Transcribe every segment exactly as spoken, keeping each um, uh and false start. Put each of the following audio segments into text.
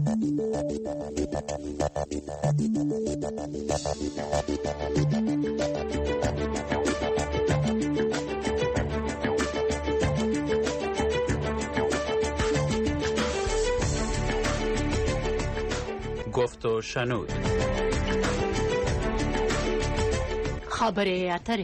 گفت و شنود. خبره اتره.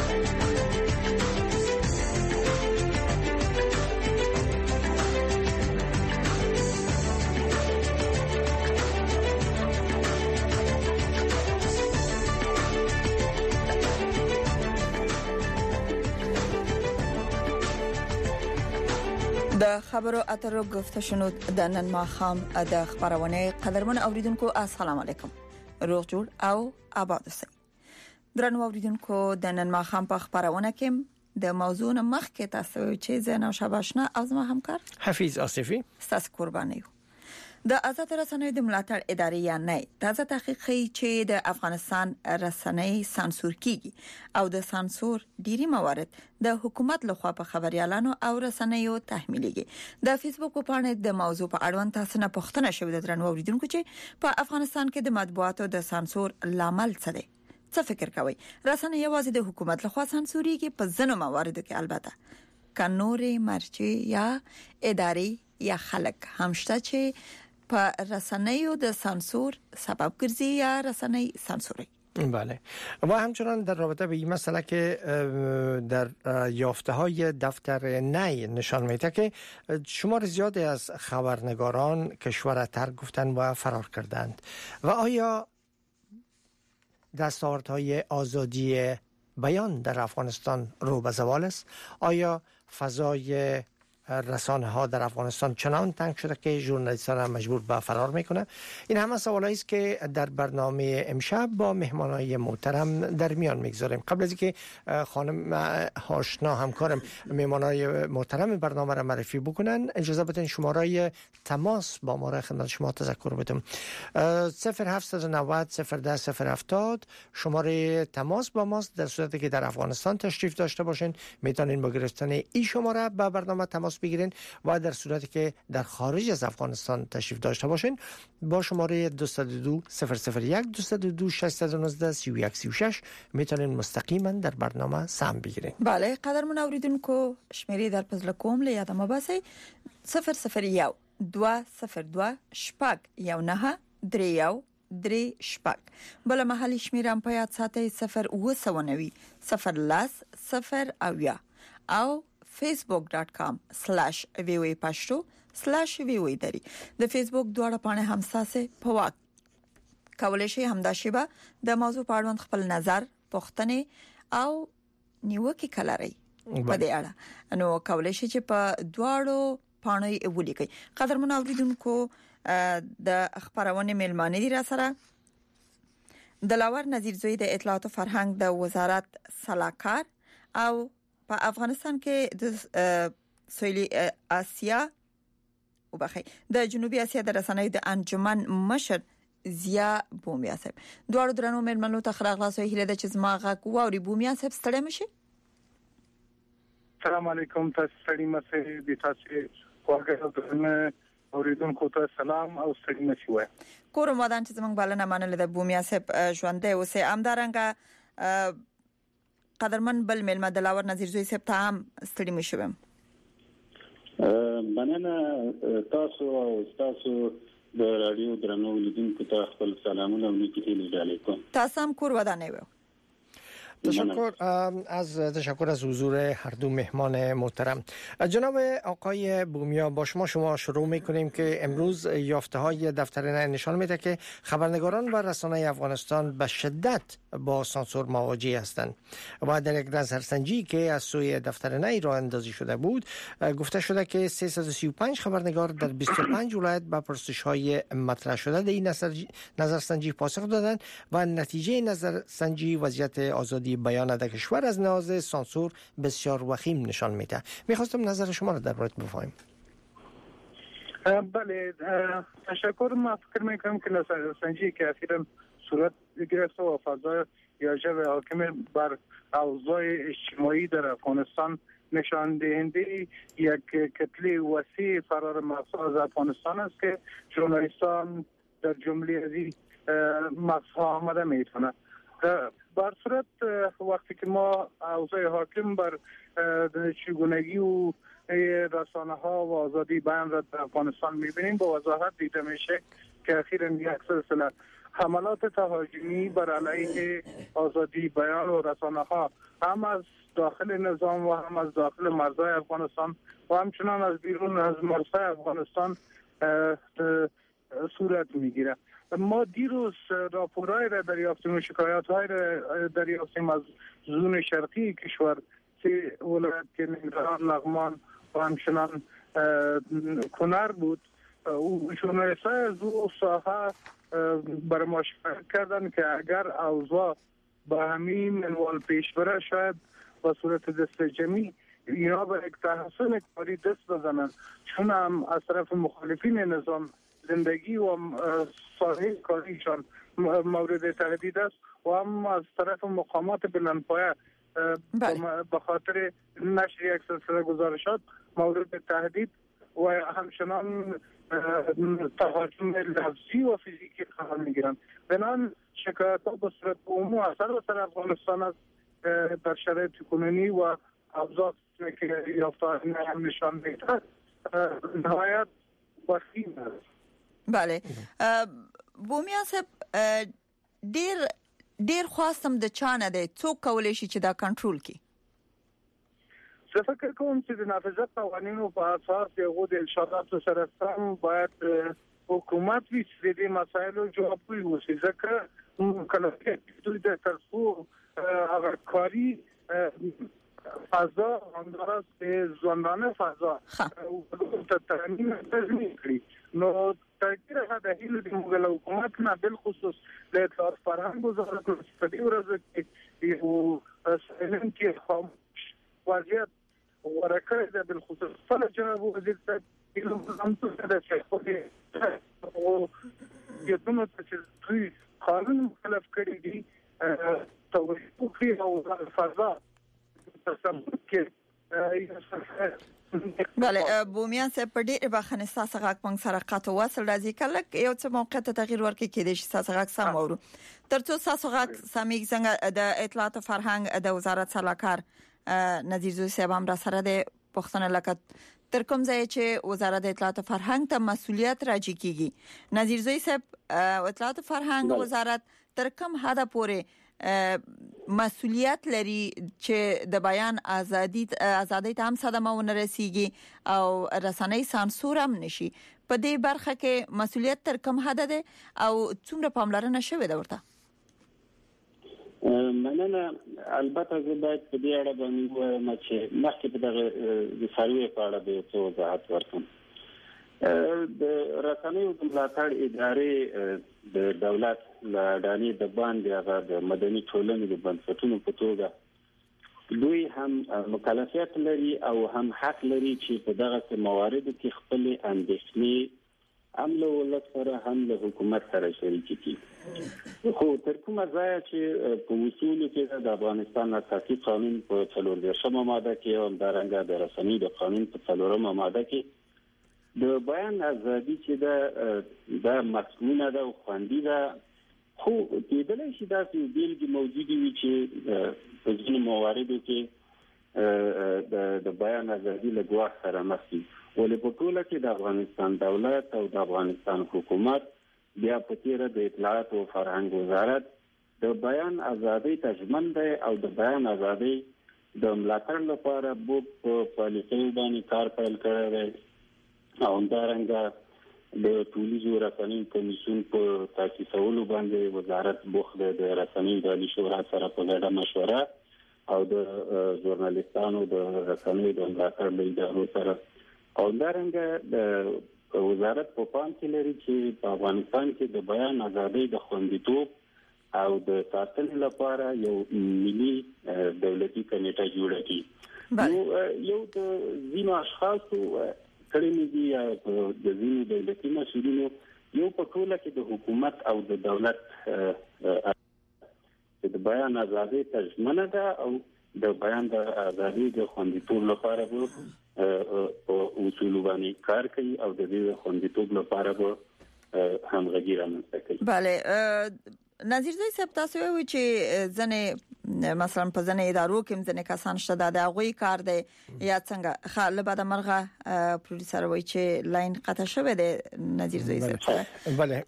د خبرو اترو گفته شنود د نن ماخام د خبرونه قدرمن اوریدونکو السلام علیکم روغ جوړ او آباد اوسئ. درنو اوریدونکو د نن ماخام په خبرونه کې د موضوع مخ کې تاسو چې زنه شباشنه از ما همکار حفیظ آصفی ستاسو قرباني د آزاد رسنیو د ملاتړ ادارې یا نه تازه تحقیق کوي چې د افغانستان رسنۍ سانسور کیږي او د سانسور ډيري موارد د حکومت لخوا په خبريالانو او رسنیو تحمیلېږي. د فیسبوک په پاڼه د موضوع په اړوند تاسو نه پوښتنه شوې د درنو اوریدونکو چې په افغانستان کې د مطبوعاتو د سانسور لامل څه دی؟ څه فکر کوي؟ رسنۍ یوازې د حکومت لخوا سانسوريږي په ځینو مواردو کې البته کانوري مرچي یا ادارې یا خلک همشته چې په رسنیو د سانسور سبب ګرځي یا رسنۍ سانسوري. بله و همچنان در رابطه به این مسئله که در یافته های دفتر نی نشان میده که شمار زیادی از خبرنگاران کشور را ترک گفتن و فرار کردند و آیا دستاوردهای آزادی بیان در افغانستان رو به زوال است؟ آیا فضای رسانه ها در افغانستان چنان تنگ شده که ژورنالیستان را مجبور به فرار میکنه؟ این همه سوالایی است که در برنامه امشب با مهمانای محترم در میان میگذاریم. قبل از اینکه خانم آشنا همکارم مهمانای محترم برنامه را معرفی بکنن اجازه بدین شماره تماس با ما را خدمت شما تذکر بدم. صفر هفت نه صفر صفر ده صفر هفتاد شماره تماس با ماست. در صورتی که در افغانستان تشریف داشته باشین میتونین با گرفتن این شماره با برنامه تماس بگیرین و در صورتی که در خارج از افغانستان تشریف داشته باشین با شماره دو صفر دو صفر صفر یک دو صفر دو شش یک نه سی و یک سی و شش میتونین مستقیما در برنامه سهم بگیرین. بله قدرمن اوریدونکو شمیره در پزله کوم له یادم باسي صفر صفر یک دو صفر دو شپږ یو نه درې یو درې شپږ بل محلي شمیره په یاد ساتي صفر اوه سوه نوي صفر لاس صفر اویا او facebook dot com slash voa pashto slash voa دری د فیسبوک دواړه پاڼې همساسه په واک کولای شي همدا شیبه د موضوع په اړه خپل نظر پوښتنه او نیوکه کلاري په دې اړه نو کولای شي چې په دواړو پاڼې ولیکي. قدرمن اوریدونکو د خبرونه ملمانه دي را سره دلاور نذیر زوی د اطلاعات او فرهنګ د وزارت صلاحکار او په افغانستان کې د سویلي اسیا او بخي د جنوبي اسیا د رسنۍ د انجمن مشر زیا بومیا صاحب دوړو درنو مېرمنو ته خراغلاسو هیله د چې زما غا کووري بومیا صاحب ستړي مشي. السلام علیکم تاسو ستړي مشه د تاسو خوږه اوریدونکو ته سلام او ستړي مشي وای. کوم ودان چې زمنګ بلنه منل د بومیا صاحب ژوندې اوسه امدارنګ قدرمن بل ملما دلاور نذیر زوی صاحب ته هم ستړي مشوم. مننه تاسو او تاسو د رادیو درنو لیدونکو ته خپل سلامونه او نیکی هیله کوم. تاسو هم کور ودانه و. تشکر از تشکر از حضور هر دو مهمان محترم. جناب آقای بومیا با شما شما شروع میکنیم که امروز یافته های دفتر نی نشان میده که خبرنگاران و رسانه‌های افغانستان به شدت با سانسور مواجه هستند و در یک نظرسنجی که از سوی دفتر نی راه اندازی شده بود گفته شده که سیصد و سی و پنج خبرنگار در بیست و پنج ولایت به پرسش‌های مطرح شده این نظرسنجی پاسخ دادند و نتیجه نظرسنجی وضعیت آزادی بیان در کشور از لحاظ سانسور بسیار وخیم نشان میده. میخواستم نظر شما را در مورد بفهمم. بله تشکر. ما فکر میکنم که نظرسنجی که اخیراً صورت گرفته و فضای یا جو حاکم بر اوضاع اجتماعی در افغانستان نشان دهنده یک کتله وسیع فرار مغزها از افغانستان است که ژورنالیستان در جمله از این مغزها آمده میتونه. بر صورت وقتی که ما اوضاع حاکم بر چگونگی و رسانه ها و آزادی بیان را در افغانستان میبینیم، با وضاحت دیده میشه که اخیراً یک سلسله حملات تهاجمی بر علیه آزادی بیان و رسانه ها هم از داخل نظام و هم از داخل مرزهای افغانستان و همچنان از بیرون از مرزهای افغانستان صورت میگیره. ما دیروز راپورهای را دریافتیم و شکایات‌های را دریافتیم از زون شرقی کشور که ولایت که ننگرهار، لغمان و همچنان کنر بود. و ژورنالیست‌های از او ساحه برای ما شکایت کردن که اگر اوضاع به همین منوال پیش بره شاید با صورت دست جمعی اینا به یک تحسن کاری دست بزنن، چون هم از طرف مخالفین نظام زندگی و ساحه کاریشان مورد تهدید است و هم از طرف مقامات بلندپایه به خاطر نشر یک سلسله گزارشات مورد تهدید و همچنان تهاجم لفظی و فیزیکی قرار میگیرند. بنابراین شکایت ها به صورت عمومی اثر و سر افغانستان است در شرایط کنونی و ابزار که یافته هم نشان میده نهایت وسیع است. بله بومیان صاحب ډیر ډیر خواستم د چانه دی څوک کولی شي چې دا کنټرول کړي؟ زه فکر کوم چې د نافذه قوانینو په اساس یو د ارشاداتو سره سم باید حکومت وی چې د مسایلو جوابوي وشي، ځکه کله چې دوی د ترڅو هغه کاری فضا اندراز به ژوندانه فضا ته تامین تضمین کړي. نو تغییر هغه هیله د موږ حکومت نه بل خصوص د اطلاعات فرهنګ وزارت په دې ورځ کې یو سلام کې خاموش وضعیت ورکړی د بل خصوص فل جناب وزیر صاحب یو هم څه د څه او یو څه چې قانون مخالف کړی دي توګه کوي او فضا بله بومیان صاحب په ډېر بخښنې ستاسو غږ موږ سره قطع وصل راځي، کله یو څه موقع ته تغییر ورکړي کېدای شي ستاسو غږ سم واورو. ترڅو ستاسو غږ سمېږي څنګه د اطلاعات فرهنګ د وزارت سلاکار نذیر زوی صاحب هم را سره د پښتنه لکه تر کوم ځای چې وزارت اطلاعات فرهنګ ته مسؤلیت راځي کیږي. نذیر زوی صاحب اطلاعات فرهنګ وزارت تر کوم حد پورې مسؤلیت لري چې د بیان ازادي ازادي ته هم صدمه ونه رسیږي او رسنۍ سانسور هم نشي؟ په دې برخه کې مسؤلیت تر کوم حد ده او څومره پاملرنه شوې ده ورته؟ مننه. البته زه باید په دې اړه باندې وایم چې مخکې په دغه د سروې په اړه به څه وضاحت ورکړم. د رسنیو د ملاتړ ادارې د دولت له ډانې د باندې هغه د مدني ټولنې د بنسټونو په توګه دوی هم مکلفیت لري او هم حق لري چې په دغه مواردو کې خپل اندېښنې هم له ولس سره هم له حکومت سره شریک کړي. خو تر کومه ځایه چې په اصولو کې د افغانستان اساسي قانون په څلور دېرشمه ماده کې او همدارنګه د رسنیو د قانون په څلورمه ماده کې د بیان ازادي چې دا د مسؤلیت ده او خوندي ده، خو کېدلی شي دا چې بیلګې موجودې وي چې په ځینو مواردو کې د بیان ازادي له ګواښ سره مخ وي. ولې په ټوله کې د افغانستان دولت او د افغانستان حکومت بیا په تېره د اطلاعات او فرهنګ وزارت د بیان ازادي ته ژمن دی او د بیان ازادي د ملاتړ لپاره په پالیسیو باندې کار پیل کړی دی او همدارنګه د ټولنیزو رسنیو کمیسیون په تاسیسولو باندې وزارت بوخت د رسنیو د عالی شورا سره په ګډه مشوره او د ژورنالیستانو د رسنیو د ملاتړ له ادارو سره او همدارنګه د وزارت په پام کې لري چې په افغانستان کې د بیان ازادۍ د خوندیتوب او د ساتنې لپاره یو ملي دولتي کمیټه جوړه کړي. یو د ځینو اشخاصو کړي دي د ځینو دولتي مسؤلینو یو په ټوله کې د حکومت او د دولت د بیان ازادۍ ته ژمنه ده او د بیان د ازادي د خوندیتوب لپاره به په اصول باندې کار کوي او د دې خوندیتوب لپاره به همغږي رامنځته کوي. بله نظیر زوی صاحب تاسو وایئ چې ځنې مثلا په ځنې ادارو کې ځنې کسان شته د هغوی کار دی یا څنګه خاله بعد مرغه پروډوسر وایي چې لاین قطع شوی دی نظیر زوی صاحب. بله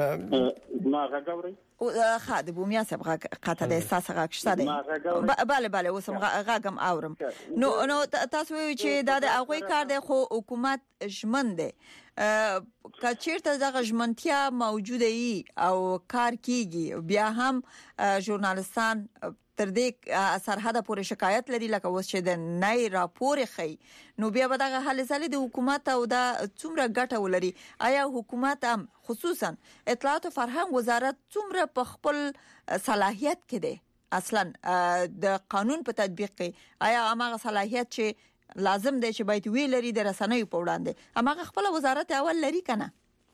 ما غاګوري او خاله بومیا صاحب قطع د احساس غاښته دی. بله بله اوس هم غاګم اورم. نو نو تاسو وایئ چې دا د هغوی کار دی خو حکومت ژمن دی کچیرته دغه ژمنتیا موجوده ای او کار کیږي بیا هم ژورنالستان تر دې سرحده پورې شکایت لري لکه اوس چې د نای راپور خي نو بیا به دغه حل زلي د حکومت او د څومره ګټه ولري. آیا حکومت هم خصوصا اطلاعات او فرهنګ وزارت څومره په خپل صلاحیت کې دی اصلا د قانون په تطبیق کې آیا هغه صلاحیت چې لازم دی چې باید وی لري د رسنیو په وړاندې هغه خپل وزارت اول لري کنه؟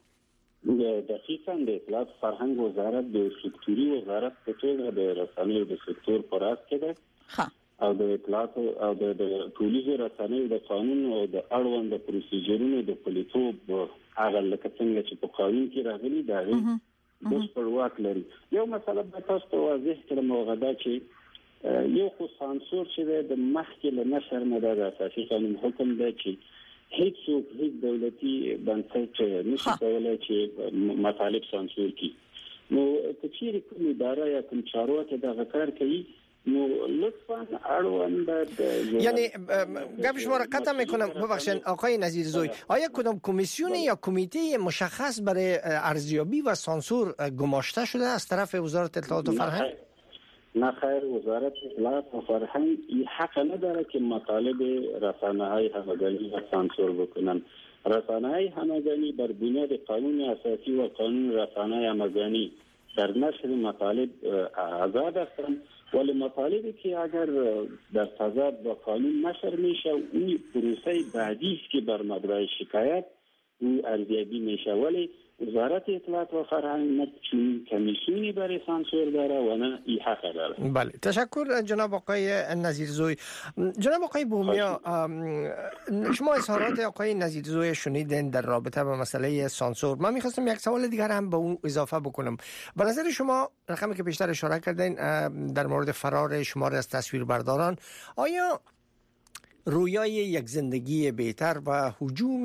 د دقیقاً د اطلاعات فرهنګ وزارت د سکتوري وزارت په توګه د رسنیو د سکتور پر راس کې ده او د اطلاعات او د ټولنیزو رسنیو د قانون او د اړوند پروسیجرونو د پلیتوب هغه لکه څنګه چې په قانون کې راغلي دا د خپلواک لري. یو مسله به تاسو ته واضح کړم او غدا چې یو خو سانسور چې د مخکې له نشر نه د اساسي قانون حکم دی چې هیڅ څوک هیڅ دولتي بنسټ نشي کولای چې مطالب سانسور کړي. نو کچېرې کوم اداره یا کوم چارواکي دا کار کوي نو لطفاً اړوند یعنی گپ شما را قطع میکنم ببخشید آقای نظیر زوی آیا کدام کمیسیون یا کمیته مشخص برای ارزیابی و سانسور گماشته شده از طرف وزارت اطلاعات و فرهنگ؟ نه خیر وزارت اطلاعات و فرهنگ حق نداره که مطالب رسانه‌های همگانی را سانسور بکنن. رسانه‌های همگانی بر بنیاد قانون اساسی و قانون رسانه‌های همگانی در نشر مطالب آزاد هستند ولی مطالبی که اگر در تضاد با قانون نشر میشه اون پروسه بعدی است که بر مبنای شکایت او ارزیابی میشه ولی وزارت اطلاعات و فرهنگ نه چون کمیسیونی برای سانسور داره و نه این حق داره. بله تشکر جناب آقای نظیرزوی. جناب آقای بومیا شما اظهارات آقای نظیرزوی شنیدین در رابطه با مسئله سانسور. من میخواستم یک سوال دیگر هم به اون اضافه بکنم. به نظر شما رقمی که بیشتر اشاره کردین در مورد فرار شماری از تصویربرداران آیا رویای یک زندگی بهتر و هجوم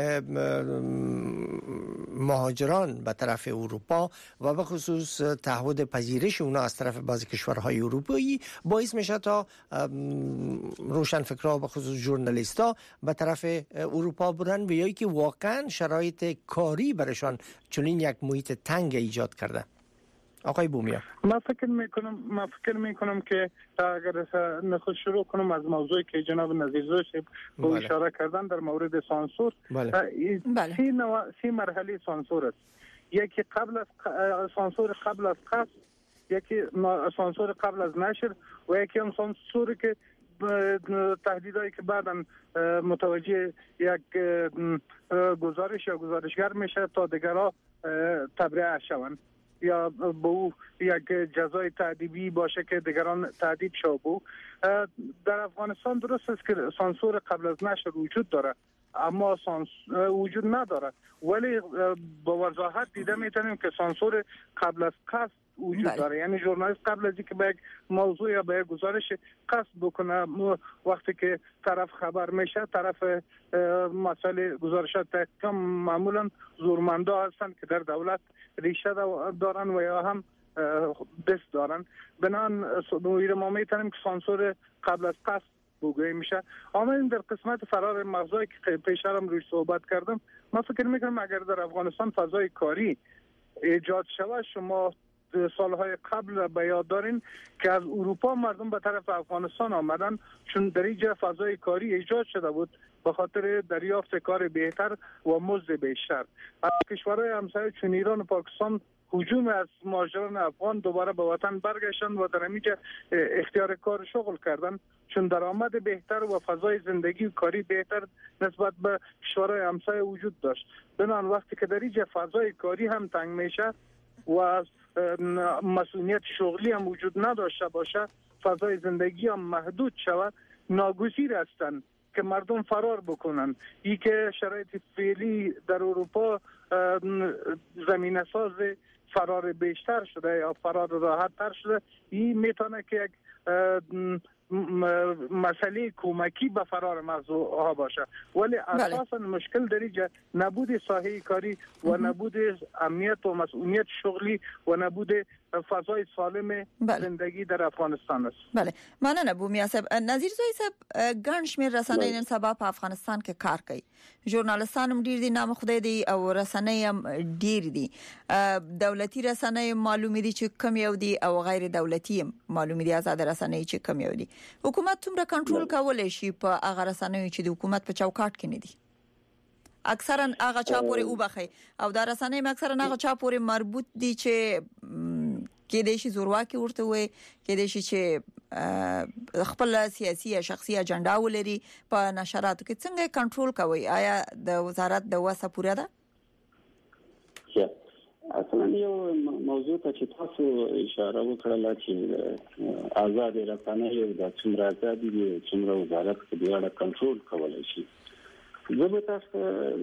مهاجران به طرف اروپا و به خصوص تعهد پذیرش اونا از طرف بعضی کشورهای اروپایی باعث میشه تا روشنفکرها به خصوص ژورنالیست‌ها به طرف اروپا برن و یا که واقعا شرایط کاری برشان چنین یک محیط تنگ ایجاد کرده؟ آقای بومیا ما فکر میکنم ما فکر میکنم که اگر نخست شروع کنم از موضوعی که جناب نظیرزوی صاحب اشاره کردن در مورد سانسور بله. سی نوع سی مرحله سانسور است. یکی قبل از سانسور قبل از قصد، یکی سانسور قبل از نشر و یکی هم سانسوری که تهدیدایی که بعداً متوجه یک گزارش یا گزارشگر میشه تا دیگرها تبرئه شوند یا به او یک جزای تعذیبی باشه که دیگران تعذیب شو. بو در افغانستان درست است که سانسور قبل از نشر وجود داره اما سانسور وجود نداره ولی با وضاحت دیده میتونیم که سانسور قبل از قصد وجود بله. داره. یعنی ژورنالیست قبل از اینکه به یک موضوع یا به یک گزارش قصد بکنه وقتی که طرف خبر میشه طرف مسئله گزارشات تحقیق معمولا زورمندا هستن که در دولت ریشه دارن و یا هم دست دارن. بنان ما میتونیم که سانسور قبل از قصد بگویی میشه. اما در قسمت فرار مغزایی که پیشترم روش صحبت کردم من فکر میکنم اگر در افغانستان فضای کاری ایجاد شود شما سالهای قبل به یاد دارین که از اروپا مردم به طرف افغانستان آمدن چون در اینجا فضای کاری ایجاد شده بود به خاطر دریافت کار بهتر و مزد بیشتر. از کشورهای همسایه چون ایران و پاکستان هجوم از مهاجران افغان دوباره به وطن برگشتن و در اینجا اختیار کار شغل کردن چون درآمد بهتر و فضای زندگی و کاری بهتر نسبت به کشورهای همسایه وجود داشت. بنابراین وقتی که در اینجا فضای کاری هم تنگ میشه و مسئولیت شغلی هم وجود نداشته باشه فضای زندگی هم محدود شود ناگزیر هستند که مردم فرار بکنن. ای که شرایط فعلی در اروپا زمینه ساز فرار بیشتر شده یا فرار راحت تر شده، این میتونه که یک مسئله کمکی به فرار موضوع باشه، ولی اساسا مشکل در اینجا نبود ساحه کاری و نبود امنیت و مسئولیت شغلی و نبود فضای سالم بله. زندگی در افغانستان است. بله مننه بومیا صاحب. نظیر زوی صاحب ګڼ شمېر رسنۍ نن سبا په افغانستان کې کار کوي، ژورنالستان هم ډیر دي، نام خدای دی، او رسنۍ هم ډیر دي. دولتي رسنۍ معلومه دي چې کم یو دي او غیر دولتي هم معلومه دي آزاد رسنۍ چې کم یو دي. حکومت څومره کنټرول کولای شي په هغه رسنۍ چې د حکومت په چوکاټ کې نه دي؟ اکثرا هغه چا پورې وبخي او دا رسنۍ اکثرا هغه چا پورې مربوط دي چې کې د شي زورواکي ورته وي، کې د شي چې خپل سیاسي یا شخصي اجنډا ولري. په نشراتو کې څنګه کنټرول کوي؟ آیا د وزارت د وسه پوره ده؟ اصلا یو موضوع ته چې تاسو اشاره وکړه چې آزاد رسنۍ د څومره آزادي دي، څومره وزارت په دې اړه کنټرول کولای شي. زه به تاسو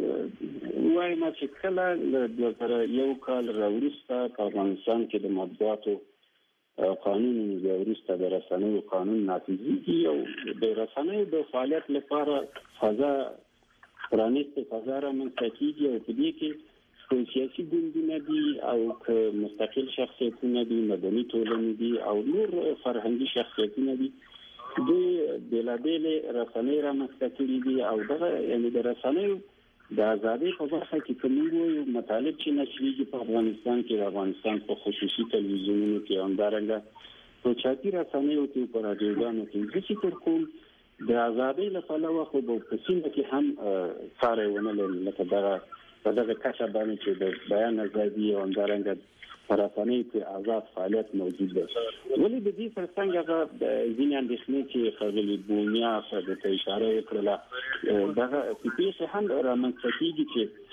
وایم چې کله د دوه زره یو کال وروسته په افغانستان کې د مطبوعاتو قانون د وروسته د رسنیو قانون نافذیږي او د رسنیو د فعالیت لپاره فضا پرانیسته فضا رامنځته کیږي او په دې کې خو سیاسي ګوندونه دي او که مستقل شخصیتونه دي، مدني ټولنې دي او نور فرهنګي شخصیتونه دي، د بېلابېلې رسنۍ رامنځته کړي دي او دغه یعنې د رسنیو د ازادۍ په برخه کې که موږ وایو مطالب چې نشریږي په افغانستان کې، د افغانستان په خصوصي تلویزیونونو کې همدارنګه په چاپي رسنیو کې، په راډیوګانو کې، زه فکر کوم د ازادۍ له پلوه خو به په سیمه کې هم څاری ونه لري، لکه دغه په دغه کچه باندې چې د بیان ازادي او همدارنګه په رسنیو کې آزاد فعالیت موجود دی. ولې د دې ترڅنګ هغه ځینې اندېښنې چې ښاغلي بومیا صاحب ته اشاره وکړله دغه پیښې هم رامنځته کېږي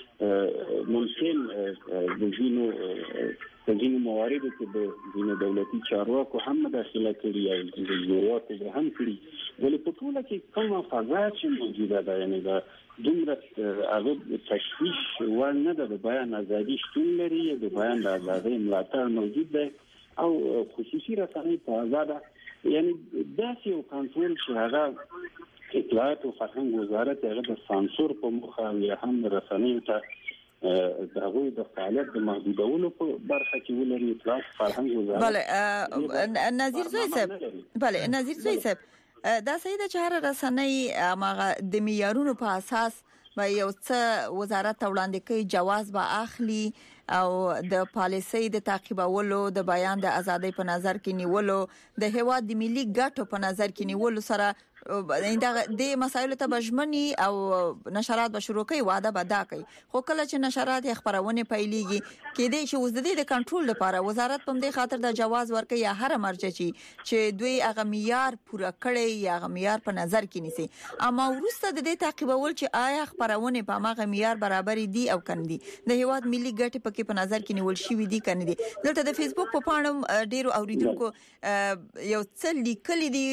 چې ممکن د ځینو په ځینو مواردو کې د ځینو دولتي چارواکو هم مداخله کړې او د زورواکو به هم کړي، ولې په ټوله کې کومه فضا چې موجوده ده یعنې د دومره هغه تشویش وړ نه ده. د بیان ازادي شتون لري، د بیان د ازادۍ ملاتړ موجود دی او خصوصي رسنۍ په آزاده یعنې داسې یو کنټرول چې هغه اطلاعات او فرهنګ وزارت هغه د سانسور په موخه یا هم رسنیو ته د هغوی د فعالیت د محدودولو په برخه کې ولري. اطلاعات فرهنګ وزارت بله نظیر زوی صاحب بله نظیر زوی صاحب دا صحیح ده چې هر رسنۍ ماغه د معیارونو په اساس به یو څه وزارت وړاندې کوي، جواز به اخلي او د پالیسۍ د تعقیبولو، د بیان د ازادۍ په نظر کې نیولو، د هیواد د ملي ګټو په نظر کې نیولو سره د مسایلو ته بجمنی او نشرات به شروع کوي، وعده به دا کوي. خو کله چې نشرات خبرونه پیلېږي کېدای شي اوس د دې د کنټرول لپاره وزارت په دې خاطر د جواز ورکړي یا هر مرجع چې دوی هغه معیار پوره کړي یا هغه معیار په نظر کې نیسي، اما ورسته د دې تعقیبول چې آیا خبرونه په هغه معیار برابر دي او کنه دي، د هیواد ملي ګټې پکې په نظر کې نیول شوی دي کنه دي. دلته د فیسبوک په پاڼه ډیرو اوریدونکو یو څه لیکلي دي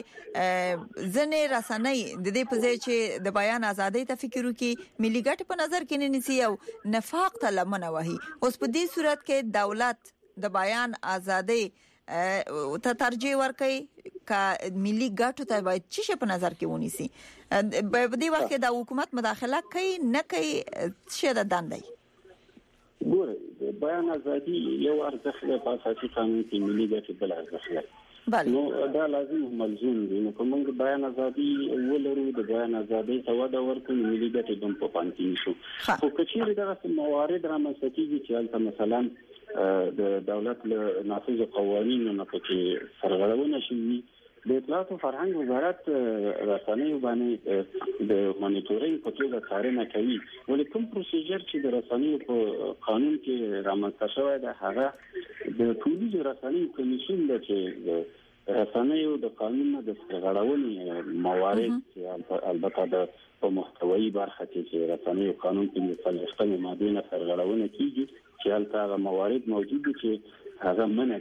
چې ځنې رسنۍ د دې په ځای چې د بیان ازادۍ ته فکر وکړي، ملي ګټې په نظر کې نه نیسي او نفاق ته لمنه وهي. اوس په دې صورت کې دولت د بیان ازادۍ ته ترجیح ورکړي که ملي ګټو ته باید څه شی په نظر کې ونیسي؟ په دې وخت کې د حکومت مداخله کوي نه کوي، څه د دندې؟ ګوره د بیان ازادي یو ارزښت دی په اساسي قانون کې، ملي ګټې بل ارزښت دی. نو دا لازم ملزوم دي. نو کوم د بیان ازادي ولرو، د بیان ازادۍ ته وده ورکړو، ملي ګټې هم په پام کې نیسو. خو کچېرې دغه موارد رامنځته کېږي چې هلته مثلا د دولت له نافذو قوانینو نه پکې سرغړونه شوي، د اطلاعات او فرهنګ وزارت رسنیو باندې د مانیټورینګ په توګه څارنه کوي، ولې کوم پروسیجر چې د رسنیو په قانون کې رامنځته شوی دی هغه د ټولنیزو رسنیو کمیسیون دی چې رسنیو د قانون د سرغړونې موارد چې البته د په محتوایي برخه کې چې رسنیو قانون کې د څلوېښتمې مادې نه سرغړونه کیږي چې هلته هغه موارد موجود دي چې هغه منع دي.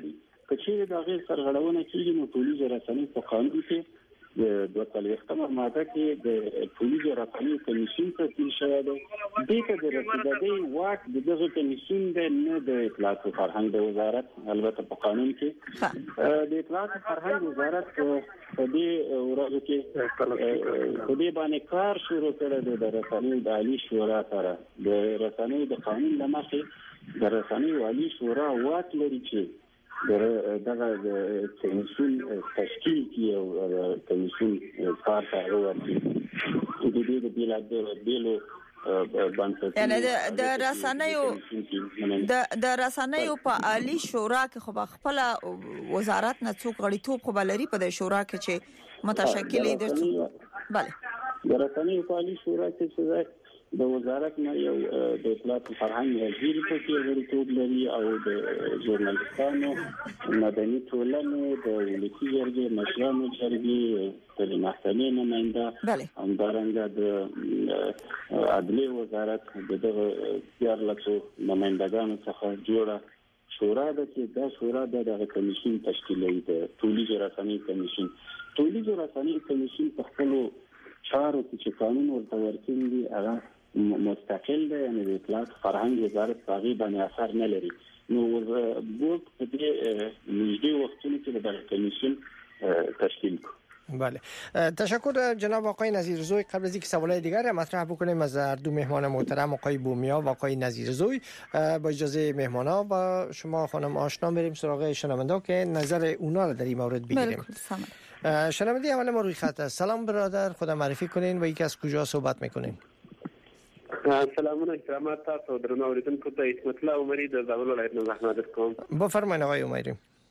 کچې د هغه سرغړونه کیږي نو پولیس رسنۍ په قانون کې د دوه څلوېښتمه ماده کې د پولیس رسنۍ کمیسیون تشکیل شوی دی. دې ته د رسیدګۍ واک د دغه کمیسیون د نه د اطلاعات او فرهنګ د وزارت البته په قانون کې د اطلاعات او فرهنګ وزارت په دې ورځو کې په دې باندې کار شروع کړی دی د رسنۍ د عالی شورا سره. د رسنۍ د قانون له مخې د رسنۍ عالی شورا واک لري چې دغه د کمیسیون تشکیل کی او کمیسیون کار کوي د دې د بیل د بیلو باندې یعنی د رسنیو د د رسنیو په عالی شورا کې خو خپل وزارت نه څوک غړیتوب خو بلري په د شورا کې چې متشکلې دي. بله د رسنیو په عالی شورا کې چې د وزارت نه یو د اطلاعات او فرهنګ وزیر په کې غړیتوب لري او د ژورنالیستانو مدني ټولنې د ولسي جرګې مشرانو جرګې د محکمې نماینده همدارنګه د عدلیې وزارت دغه دیارلسو نمایندګانو څخه جوړه شورا ده چې دا شورا د کمیسیون تشکیلوي د پولیس رسنۍ کمیسیون. پولیس رسنۍ کمیسیون په خپل چارو کې قانون ورته ورکړي دي هغه مستقل دی، یعنی د اطلاعات فرهنګ وزارت باغی باندې اثر نه لري. نو بورد په دې نږدې وختونو کې د کمیسیون تشکیل کو. بله، تشکر جناب آقای نظیرزوی. قبل از اینکه سوالای دیگر مطرح بکنیم از هر دو مهمان محترم آقای بومیا و آقای نظیرزوی با اجازه مهمانا با شما خانم آشنا بریم سراغ شنونده که نظر اونا رو در این مورد بگیریم. شنونده اول ما روی خط است. سلام برادر، خودم معرفی کنین و یکی از کجا صحبت میکنین؟ سلامونه احترامات تاسو درنو اوریدونکو ته اسمت الله عمری د زابل ولایت نه زحمت کوم. بفرمایئ آقای عمری.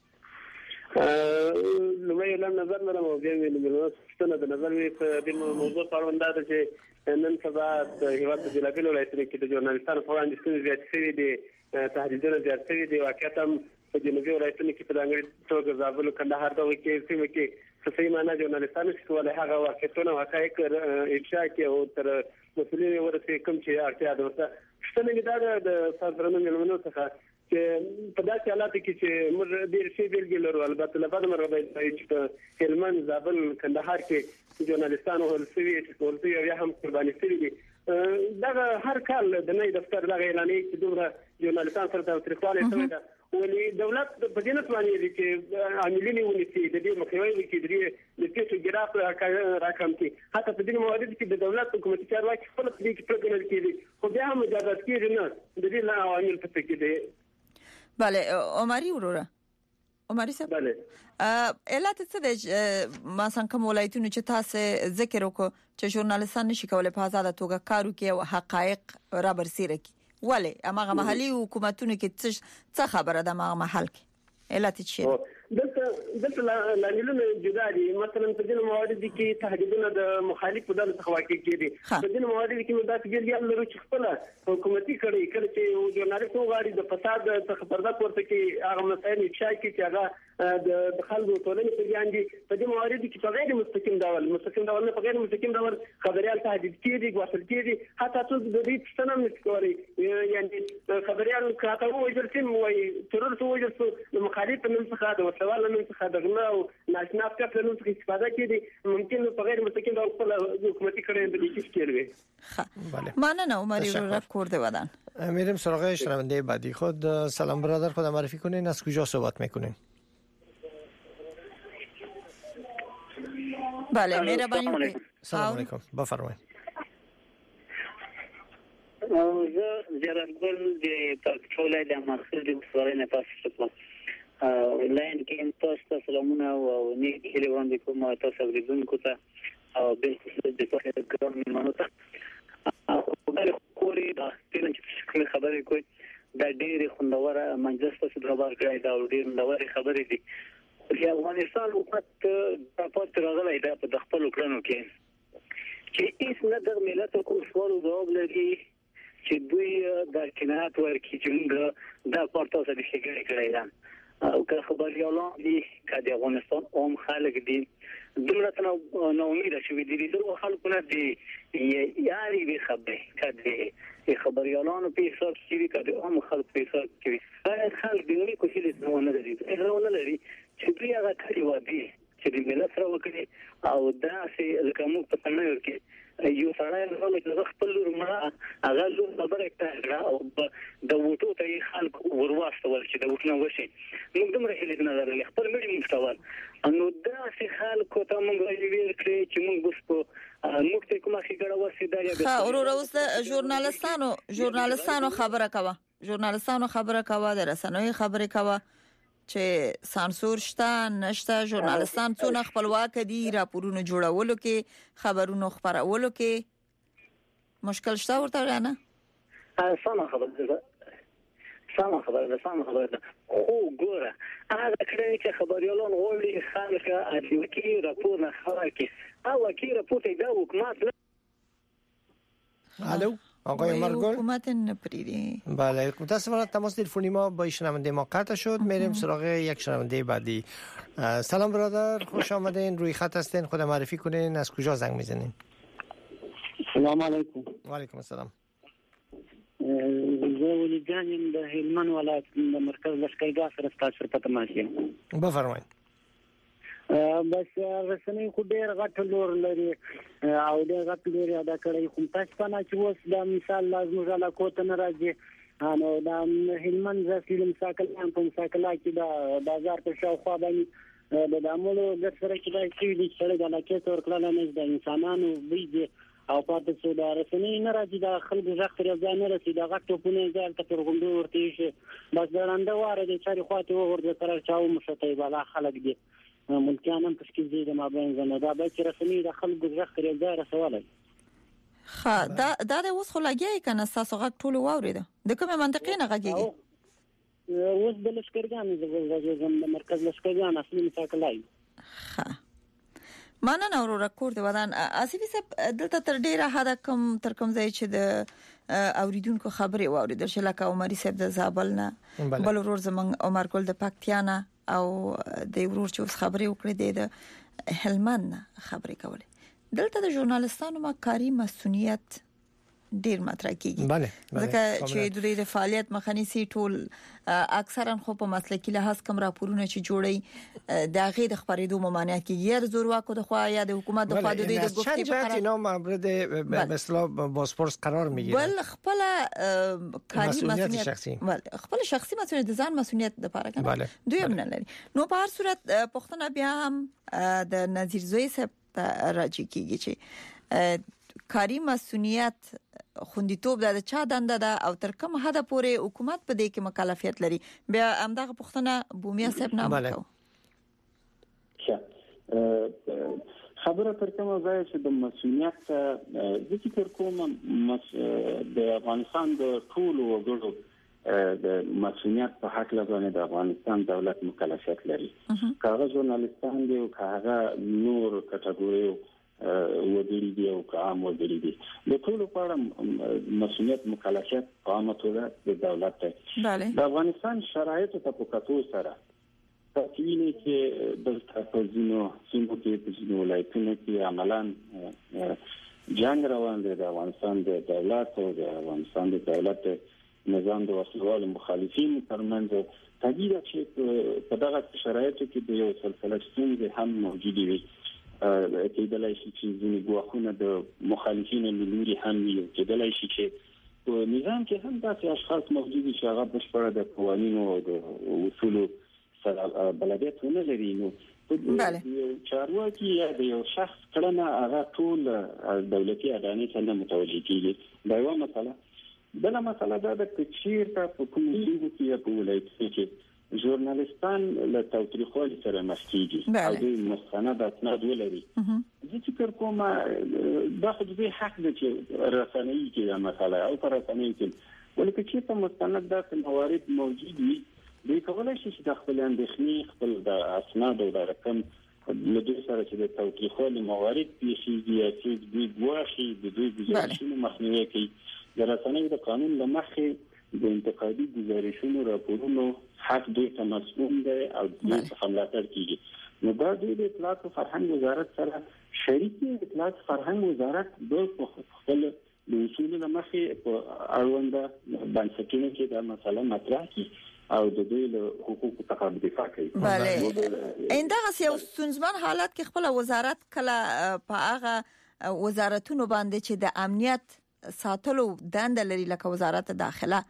لومړی اعلان نظر لرم او بیا مې د ستنه د نظر وی په دې موضوع په اړه دا چې نن سبا د هیواد د بلابل ولایتونو کې د ژورنالیستانو په وړاندې ستونزې زیات شوي دي، تهدیدونه زیات شوي دي. واقعیت هم په جنوبي ولایتونو کې په ځانګړي توګه زابل او کندهار دغه کې سیمه کې په صحیح معنا ژورنالیستانو چې کولای هغه واقعیتونه حقایق افشا کوي او تر مسؤلین ورته کوم چې اړتیا ده. ورته شتنګ دا د سازمانونو ملمنو څخه چې په داسې حالاتو کې چې موږ ډېر شي بیلګې لرو، البته له بده مرغه چې په هلمند، زابل، کندهار کې ژورنالیستانو ولسوي چې ولسوي یا هم قرباني شوي دي. دغه هر کال د نوي دفتر دغه اعلانې چې دومره ژورنالیستان سره تاوتریخوالی شوی ده، ولې دولت په دې نه توانېږي چې عاملین ونیسي، د دې مخنیوی وکړي، د دې د پیسو ګراف راکم کړي. حتی په دې موارد کې د دولت حکومتي چارواکي خپل په دې کې پرې ګڼل کېږي، خو بیا هم اجازه کېږي نه. د دې لا عوامل په کې دي. بله عمری وروره عمری صاحب، بله علت څه دی مثلا کوم ولایتونو چې تاسو ذکر وکړو چې ژورنالیستان نشي کولای په آزاده توګه کار وکړي او حقایق را برسېره کړي، ولې هغه محلي حکومتونو کې څه خبره ده هغه محل کې علت څه دلته دلته لاملونه جدا دي. مثلا په دې موارد کې تهدیدونه د مخالفو ډلو څخه واقع کېدي. په دې موارد کې موږ داسې ګرځي لرو چې خپل حکومتي کړي کله چې ژورنالیست وغواړي د فساد څخه پرده پورته کې هغه مسایل افشا کړي چې هغه د خلکو ټولنې په ځان دي. په دې موارد کې په غیر مستقیم ډول مستقیم ډول نه په غیر مستقیم ډول خبريال تهدید کېدي، غوښتل کېدي، حتی څو د دې څه نه کوي. یعنی خبريال کاته وایي چې وایي ترور څه وایي چې مخالف نن څخه د وسوال نن څخه دغه او ناشنا کپ نن څخه استفاده کېدي، ممکن په غیر مستقیم ډول خپل حکومتي کړي د دې کېږي. خب ممنون عمری رو کرده بدن. میریم سراغ شنونده بعدی. خود سلام برادر، خود معرفی کنین، از کجا صحبت میکنین؟ بله مهربانی. سلام علیکم، بفرمایید. زه زیارتګل د پټرول د مرکز د سوالنه تاسو ته لاین کې تاسو سلامونه او نیک هیله وړاندې کوم تاسو اوریدونکو ته او بل څه د تاسو ګرام منو ته او بل کوري دا چې کوم خبرې کوي دا ډېر خوندوره منځ تاسو دربار کړی دا ډېر خوندوره خبرې دي. چې افغانستان حکومت په پات راغلی دا په خپل کړنو کې چې هیڅ نه د ملت کوم سوال جواب لري چې دوی د کنایت ورکی چې موږ دا پورته سره شګړې کړې ده او که خبريالان دي چې د افغانستان عام خلک دي دولت نو امید شوی دي د خلکو نه دي یاري به خبرې کړي خبريالان په حساب کې دي چې عام خلک په حساب کې هر خلک د نوې کوشش ونه لري هغه ونه لري چې دوی هغه کړي و دي چې د ملت سره وکړي او دا چې لکه موږ په تنه کې یو سړی نو چې خپل لور مړه هغه لور خبره کړه او د وټو ته خلک ورواستول چې د وټنه وشي موږ دومره هیله نه لرل خپل مړي مستوال نو دا چې خلکو ته موږ ویل کړی چې موږ بس په موږ ته کومه خبره وسیدا یا ها ورو اوس د ژورنالستانو ژورنالستانو خبره کوه ژورنالستانو خبره کوه د رسنوي خبره کوه چې سانسور شته نشته ژورنالستان څونه خپلواک دي راپورونه جوړولو کې خبرونو خبرولو کې مشکل شته ورته نه سم خبره ده سم خبره ده سم خبره ده خو ګوره هغه کړي چې خبريالان غوړي خلک اټیوکی راپور نه خبره کې او کی راپور ته دا حکومت الو آقای عمرگل حکومت نپریدی بله متاسفانه تماس تلفنی ما با شنونده ما قطع شد میریم سراغ یک شنونده بعدی سلام برادر خوش آمدین روی خط هستین خود معرفی کنین از کجا زنگ میزنین سلام علیکم و علیکم السلام زه ولجانیم د هلمند ولایت د مرکز لشکرګاه سره تاسو په تماس یم بفرمایئ بس رسنۍ خو ډېر غټ لور لري او ډېر غټ لور ادا کړی خو تاسو نه چې اوس د مثال لازم غلا کوته نه راځي نو دا هلمند ځکه مساکل هم په مساکل کې دا بازار په شاوخوا باندې د دامولو د سره کې دا چې د سره د علاقې تور کړل نه د انسانانو ویږي او پاتې څو دا رسنۍ نه راځي د خلکو ځخ تر ځای نه رسي دا غټ په نه ځای ته پرغوندو ورته شي بس درنده واره د چاري خواته ورته تر چاو مشته بالا خلک دي ملکیان هم پسکې دي د مابین زنه دا به چې رسمي د خلکو ځخ تر ځای رسولای ها دا دا د اوس خلګي کنه تاسو غږ ټول واورید د کومه منطقې نه غږیږي اوس د لشکرګان د مرکز لشکرګان اصلي مساکلای ها مانه نو ورو رکورد ودان اسفي سب دلته تر ډیره حدا کم تر کوم ځای چې د اوریدونکو خبري واورید چې لکه عمري صاحب د زابل نه بل ورور زمون عمر ګل د پکتیانا او د ورور چې اوس خبري وکړي د هلمند خبري کولې دلته د ژورنالستانو ما کاری مسؤلیت ډیر مطرح کیږي بله ځکه چې د دې فعالیت مخنی سي ټول اکثرا خو په مسلکي لحاظ کوم راپورونه چې جوړي د هغه د خبرېدو ممانعت کیږي یا زورواکو د خوا یا د حکومت د خوا د دې د گفتي په اړه اینا مورد به اصطلاح بازپرس قرار میگیره بل خپل کاری مسؤلیت شخصي بل خپل شخصي مسؤلیت د ځان مسؤلیت د پاره کنه دوی نه لري نو په هر صورت پښتنه بیا هم د نظیر زوی صاحب راځي کیږي چې کاری مسؤلیت خوندیتوب د چا دنده ده او تر کوم حد پورې حکومت په دې کې مکلفیت لري بیا همدغه پښتنه بومیا صاحب نام وکاو خبره تر کومه ځای چې د مسؤلیت د فکر کوم د افغانستان د ټول وګړو د مسؤلیت په حق لري د افغانستان دولت مکلفیت لري کاغه ژورنالستان دی او کاغه نور کټګوري ودی دی او عام ودی دی د ټول لپاره مسؤلیت مکلفیت قامت د دولت ته د افغانستان شرایط ته په کتو سره تکوینه کې د تاسو سیمو کې د ځینو ولایتونو کې عملاً جنگ روان دی د افغانستان د دولت او د افغانستان د دولت نظام د وسلوال مخالفین ترمنځ تدید چې په دغه شرایطو کې د یو سلسله ستونزې هم موجودې وي کېدلای شي چې ځینې ګواښونه د مخالفینو له لوري هم وي کېدلای شي چې په نظام کې هم داسې اشخاص موجود دي چې هغه بشپړه د قوانینو او د اصولو سره بلدیت نه لري نو یو چارواکي یا د یو شخص کړنه هغه ټول دولتي اډانې ته نه متوجه کیږي دا یو مسله بل مسله دا د تشیر ته په کوم ځای کې په ولایت کې ژورنالستان له تاوتریخوالي سره مخ کیږي او د مستند اسناد ولري زه فکر کوم دا خو د حق د چې رسنۍ کې دا مسله او پر رسنۍ کې ولکه چې په مستند د موارد موجود وي دوی کولای شي چې د خپل اندېښنې خپل د اسناد او د رقم له دوی سره چې د تاوتریخوالي موارد پیښیږي یا چې دوی ګواښي د دوی ګزارشونو مخنیوي کوي د رسنۍ د قانون له مخې د انتقادي گزارشونو راپورونو حق دوی ته مسئول دی او دوی څخه ملاتړ کیږي نو دا د اطلاعات او فرهنګ وزارت سره شریک دی اطلاعات فرهنګ وزارت د خپل د اصولو مخې په اړوند بنسټونو کې دا مسله مطرح کړي او د دوی له حقوقو څخه دفاع کوي. بله اندغه یو ستونزمن حالت کې خپل وزارت کله په هغه وزارتونو باندې چې د امنیت ساتلو دنده لري لکه وزارت داخله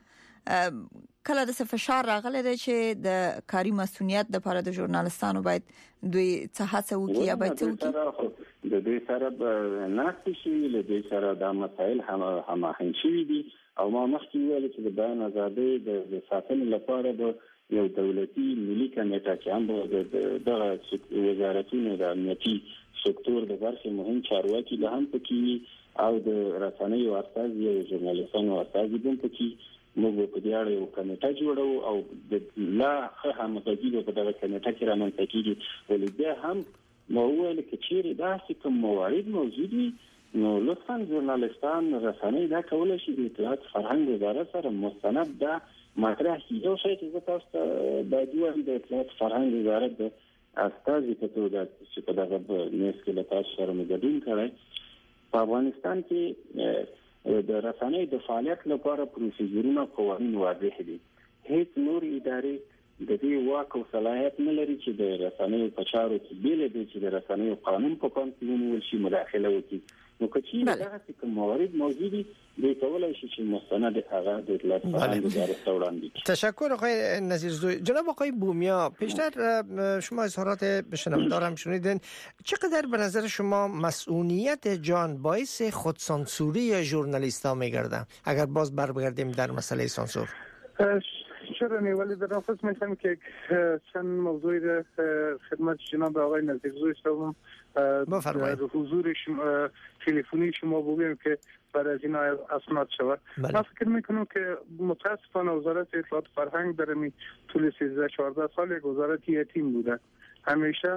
کله د فشار راغلی دی چې د کاري مسؤلیت د لپاره د ژورنالستانو باید دوی څه هڅه وکړي یا باید څه وکړي د دې سره به ناستې شي له دې سره د مسایل هم هماهنګ شوي دي او ما مخکې ویل چې د بیان ازادۍ د ساتنې لپاره به یو دولتي ملي کمیټه چې هم دغه وزارتونو د امنیتي سکتور د برخې مهم چارواکي له هم پکې او د رسنیو استازي او ژورنالستانو استازي هم پکې موږ په دې اړه یو کمیټه جوړو او د لا ښه همغږي په دغه کمیټه کې رامنځته کیږي ولې بیا هم مو ویل چې چیرې داسې کوم موارد موجود وي نو لطفا ژورنالستان رسنۍ دا کولای شي د اطلاعات فرهنګ وزارت سره مستند دا مطرح کړي. یو شی چې تاسو ته باید وایم د اطلاعات فرهنګ وزارت د استازي په توګه چې په دغه میز کې له تاسو سره مګډون کړی په افغانستان کې د رسنۍ د فعالیت لپاره پروسیجرونه قوانین واضح دي. هیڅ نور ادارې د دې واک او صلاحیت نه لري چې د رسنۍ په چارو کې بیل دي چې د رسنۍ قانون په پام کې ونیول شي مداخله وکړي. نو کچې دغه کوم موارد موجود دي د کولای شي چې مستند هغه د اطلاعات فرهنګ وزارت وړاندې کړي. تشکر آقای نظیرزوی. جناب آقای بومیا پیشتر شما اظهارات شنوندارم شنیدین، چقدر به نظر شما مسئولیت جان باعث خودسانسوری ژورنالیست‌ها میگرده اگر باز بر بگردیم در مسئله سانسور؟ چرا نه، ولی در نفس میخوام که چند موضوعی در خدمت جناب آقای نظیرزوی صاحب بفرمایید در حضور شما تلفنی شما بگویم که بعد از این اسناد شود. من فکر میکنم که متاسفانه وزارت اطلاعات فرهنگ در می طول سیزده چهارده سال یک وزارت یتیم بوده. همیشه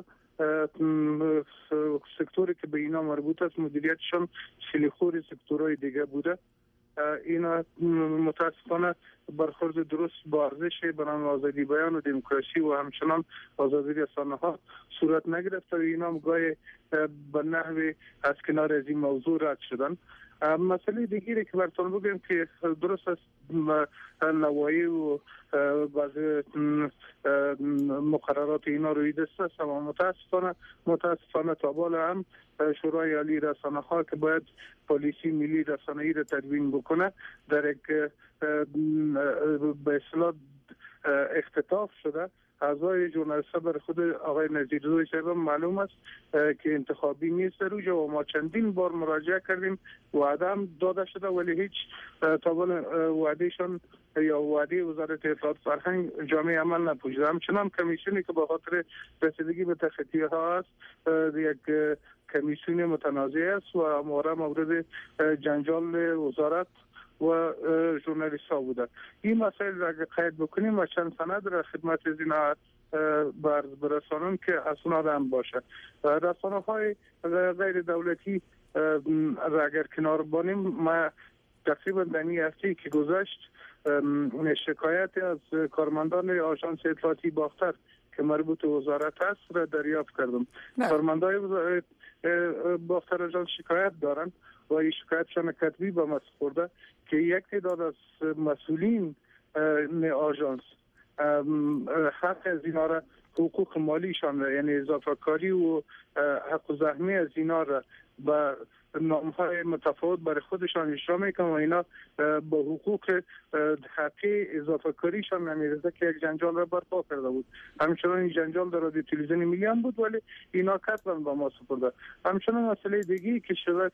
سکتوری که به اینا مربوط است مدیریتشان سلیخور سکتورهای دیگه بوده. اینا متاسفانه برخورد درست با ارزش برنامه آزادی بیان و دموکراسی و همچنان آزادی رسانه ها صورت نگرفت و اینا گاهی به نحوی از کنار از این موضوع رد شدن. مسئله دیگری که براتون بگم که درست است نوایی و بعضی مقررات اینا روی دست است، اما متاسفانه متاسفانه تا بالا هم شورای عالی رسانه ها که باید پالیسی ملی رسانه‌ای را تدوین بکنه در یک به اصطلاح اختطاف شده. اعضای ژورنالیست‌ها برای خود آقای نظیرزوی صاحب معلوم است که انتخابی نیست در اوجا و ما چندین بار مراجعه کردیم، وعده هم داده شده ولی هیچ تابل وعدهشان یا وعده وزارت اطلاعات فرهنگ جامعه عمل نپوشیده. همچنان کمیسیونی که به خاطر رسیدگی به تخطیه ها است یک کمیسیون متنازع است و اماره مورد جنجال وزارت و ژورنالیست ها بوده. این مسائل را اگر قید بکنیم و چند سند را خدمت اینا بر برسانم که اسناد هم باشه. رسانه های غیر دولتی را اگر کنار بانیم، ما تقریبا در این هفته که گذشت شکایت از کارمندان آژانس اطلاعاتی باختر که مربوط به وزارت است را دریافت کردم. کارمندان باختر آژانس شکایت دارند و این شکایتشان کتبی به ما سپرده که یک تعداد از مسئولین آژانس حق از اینا را حقوق مالیشان را یعنی اضافه کاری و حق و زحمی از اینا را با نامهای متفاوت برای خودشان اجرا میکنن و اینا با حقوق حقی اضافه کاریشان نمیرسه که یک جنجال را برپا کرده بود. همچنان این جنجال در رادیو تلویزیون ملی هم بود ولی اینا کتبا با ما سپرده. همچنان مسئله دیگی که شده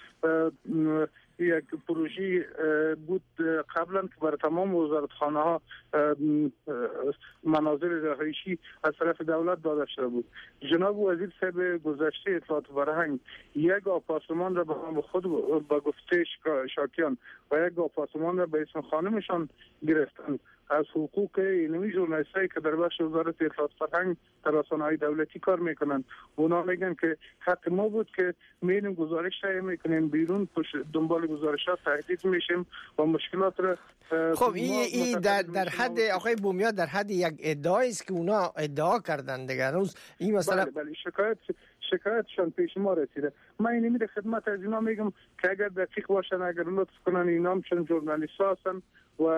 یک پروژه بود قبلا که برای تمام وزارتخانه ها مناظر رهایشی از طرف دولت داده شده بود. جناب وزیر صاحب گذشته اطلاعات فرهنگ یک آپارتمان را به نام خود به گفته شاکیان و یک آپارتمان را به اسم خانمشان گرفتن. از حقوق اینمی ژورنالیستایی که در بخش وزارت اطلاعات فرهنگ در رسانه‌های دولتی کار میکنن، اونا میگن که حق ما بود که میریم گزارش تهیه میکنیم بیرون، دنبال گزارشات تهدید میشیم و مشکلات را. خب این ای در در حد آقای بومیا در حد یک ادعایی است که اونا ادعا کردن دیگه. روز این مثلا بله بله شکایت شکایتشان پیش ما رسیده. من اینمی در خدمت از اینا میگم که اگر دقیق باشن، اگر لطف کنن، اینا هم چون ژورنالیست هستن و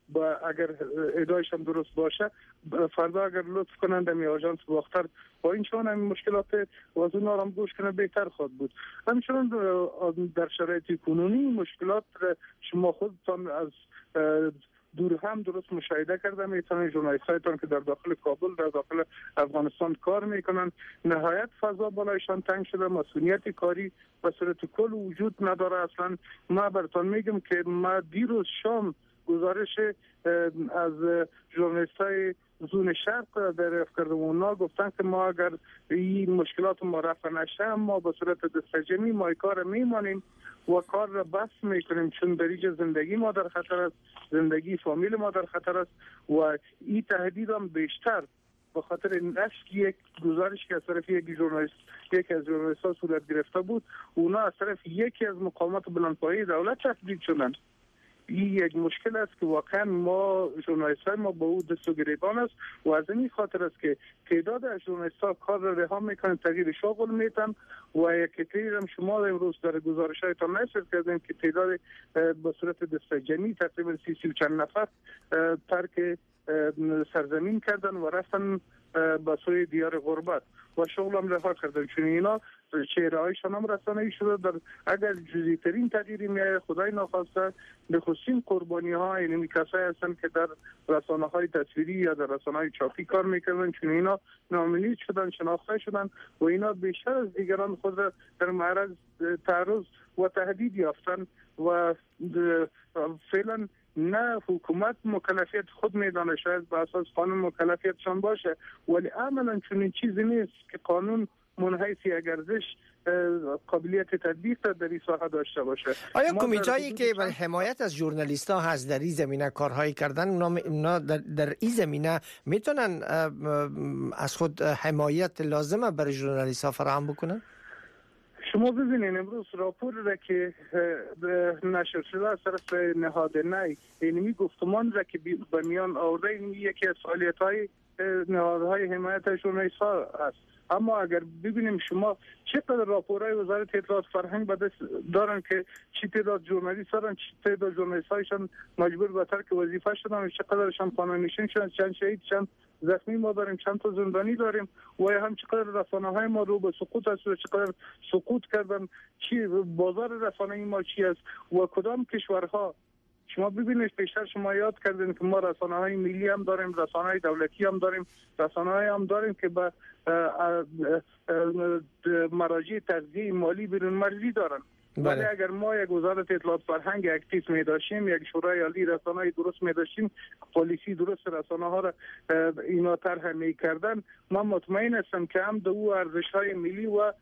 با اگر ادعایشان درست باشه فردا اگر لطف کنند می آژانس باختر با این چون همین مشکلات وزن آرام گوش کنه بهتر خواهد بود. همچنان در شرایط کنونی مشکلات شما خودتان از دور هم درست مشاهده کرده میتونن ژورنالیست‌هایتان که در داخل کابل در داخل افغانستان کار میکنن نهایت فضا بالایشان تنگ شده، مسئولیت کاری به صورت کل وجود نداره. اصلا ما براتون میگم که ما دیروز شام گزارش از ژورنالیست‌های زون شرق دریافت کردم، اونا گفتن که ما اگر این مشکلات ما رفع نشه ما به صورت دستجمی ما کار میمانیم و کار را بس میکنیم، چون در اینجا زندگی ما در خطر است، زندگی فامیل ما در خطر است و این تهدید هم بیشتر به خاطر نشر یک گزارش که از طرف یک ژورنالیست یکی از ژورنالیست‌ها صورت گرفته بود، اونا از طرف یکی از مقامات بلندپایه دولت تهدید شدند. این یک مشکل است که واقعا ما ژورنالیست‌های ما با او دست و گریبان است و از این خاطر است که تعداد از ژورنالیست‌ها کار را رها میکنن، تغییر شغل میتن و یک تعداد شما امروز در گزارش‌هایتان نشر کردیم که تعداد به صورت دستجمی تقریبا سی سی و چند نفر ترک سرزمین کردن و رفتن به سوی دیار غربت و شغل هم رها کردن، چون اینا چهره هایشان هم رسانه‌ای شده. در اگر جزئی ترین تغییری میاد خدای ناخواسته نخستین قربانی ها این کسایی هستند که در رسانه های تصویری یا در رسانه های چاپی کار میکنن، چون اینا نامنید شدن، شناخته شدن و اینا بیشتر از دیگران خود را در معرض تعرض و تهدید یافتن و فعلا نه حکومت مکلفیت خود میدانه، شاید به اساس قانون مکلفیتشان باشه، ولی عملا چون این چیزی نیست که قانون منحیث یک ارزش قابلیت تطبیق در این ساحه داشته باشه. آیا کمیته‌ای که برای حمایت از ژورنالیست‌ها هست در این زمینه کارهایی کردن، اونا در, در این زمینه میتونن از خود حمایت لازمه برای ژورنالیست‌ها فراهم بکنن؟ شما ببینید امروز راپور را که نشر شده از طرف نهاد نی اینمی گفتمان را که به میان آورده این یکی از فعالیت‌های نهادهای حمایت ژورنالیست‌ها است. اما اگر ببینیم شما چقدر راپورهای وزارت اطلاعات فرهنگ به دست دارن که چی تعداد ژورنالیست دارن، چی تعداد ژورنالیست‌هایشان مجبور به ترک وظیفه شدن، چقدرشان خانه‌نشین شدن، چند شهید چند زخمی ما داریم، چند تا زندانی داریم و هم چقدر رسانه‌های ما رو به سقوط است و چقدر سقوط کردن، چی بازار رسانه‌ای ما چی است و کدام کشورها. شما ببینید بیشتر شما یاد کردین که ما رسانه‌های ملی هم داریم، رسانه‌های دولتی هم داریم، رسانه‌های هم داریم که به مراجع تغذیه مالی بیرون مرزی دارن. ولی اگر ما یک وزارت اطلاعات فرهنگ اکتیو می داشتیم، یک شورای عالی رسانه‌ای درست می داشتیم، پالیسی درست رسانه‌ها را اینا طرح می کردن، ما مطمئن هستم که هم دو ارزش‌های ملی و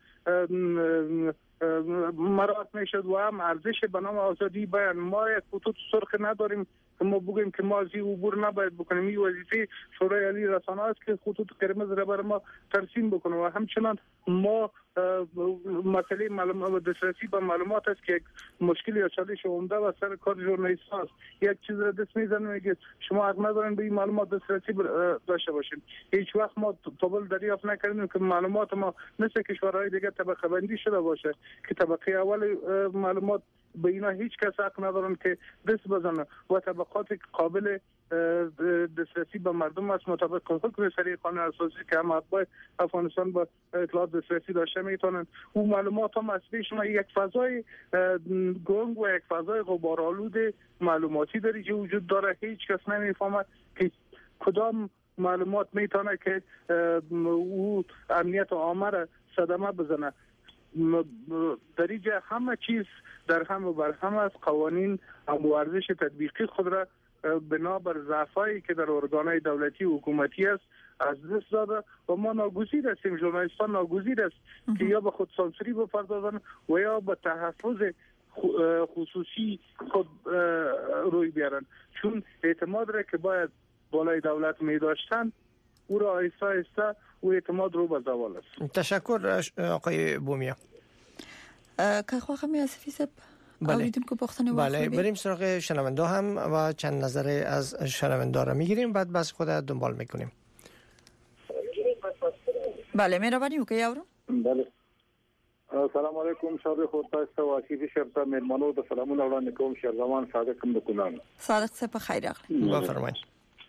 مراعات میشد و هم ارزش به نام آزادی بیان. ما یک خطوط سرخ نداریم که ما بگیم که ما از این عبور نباید بکنیم. این وظیفه شورای عالی رسانه است که خطوط قرمز را برای ما ترسیم بکنه و همچنان ما مسئله معلومات دسترسی به معلومات است که یک مشکل یا چالش عمده و سر کار ژورنالیست است. یک چیز را دست میزنه میگه شما حق ندارین به این معلومات دسترسی داشته باشین. هیچ وقت ما تابل دریافت نکردیم که معلومات ما مثل کشورهای دیگه طبقه بندی شده باشه که طبقه اول معلومات به اینا هیچ کس حق ندارن که دست بزنه و طبقات قابل دسترسی به مردم است مطابق حکم سری قانون اساسی که هم اتباع افغانستان با اطلاعات دسترسی داشته میتونن. اون معلومات هم از پیشما یک فضای گنگ و یک فضای غبارآلود معلوماتی در اینجا وجود داره. هیچ کس نمیفهمد که کدام معلومات میتونه که او امنیت عامه را صدمه بزنه. در اینجا همه چیز در هم و بر هم از قوانین و ارزش تطبیقی خود را بنابر ضعفایی که در ارگانهای دولتی و حکومتی است از دست داده و ما ناگزیر هستیم، ژورنالیستان ناگزیر است که یا به خود سانسوری بپردازن و یا به تحفظ خصوصی خود روی بیارن، چون اعتماد را که باید بالای دولت می داشتن او را آیسته آیسته و اعتماد رو به زوال است. تشکر آقای بومیا. که خواهم می آسفی سب بله. بله بریم سراغ شنونده هم و چند نظره از شنونده را میگیریم بعد بس خود دنبال میکنیم. بله مهربانی وکړئ یاورم. بله السلام علیکم شریف او تاسو واسی شرطه مېلمنو ته سلامونه وړاندې کوم شهروان صادق کوم د کونان صادق څه په خیر راغلی بفرمایئ.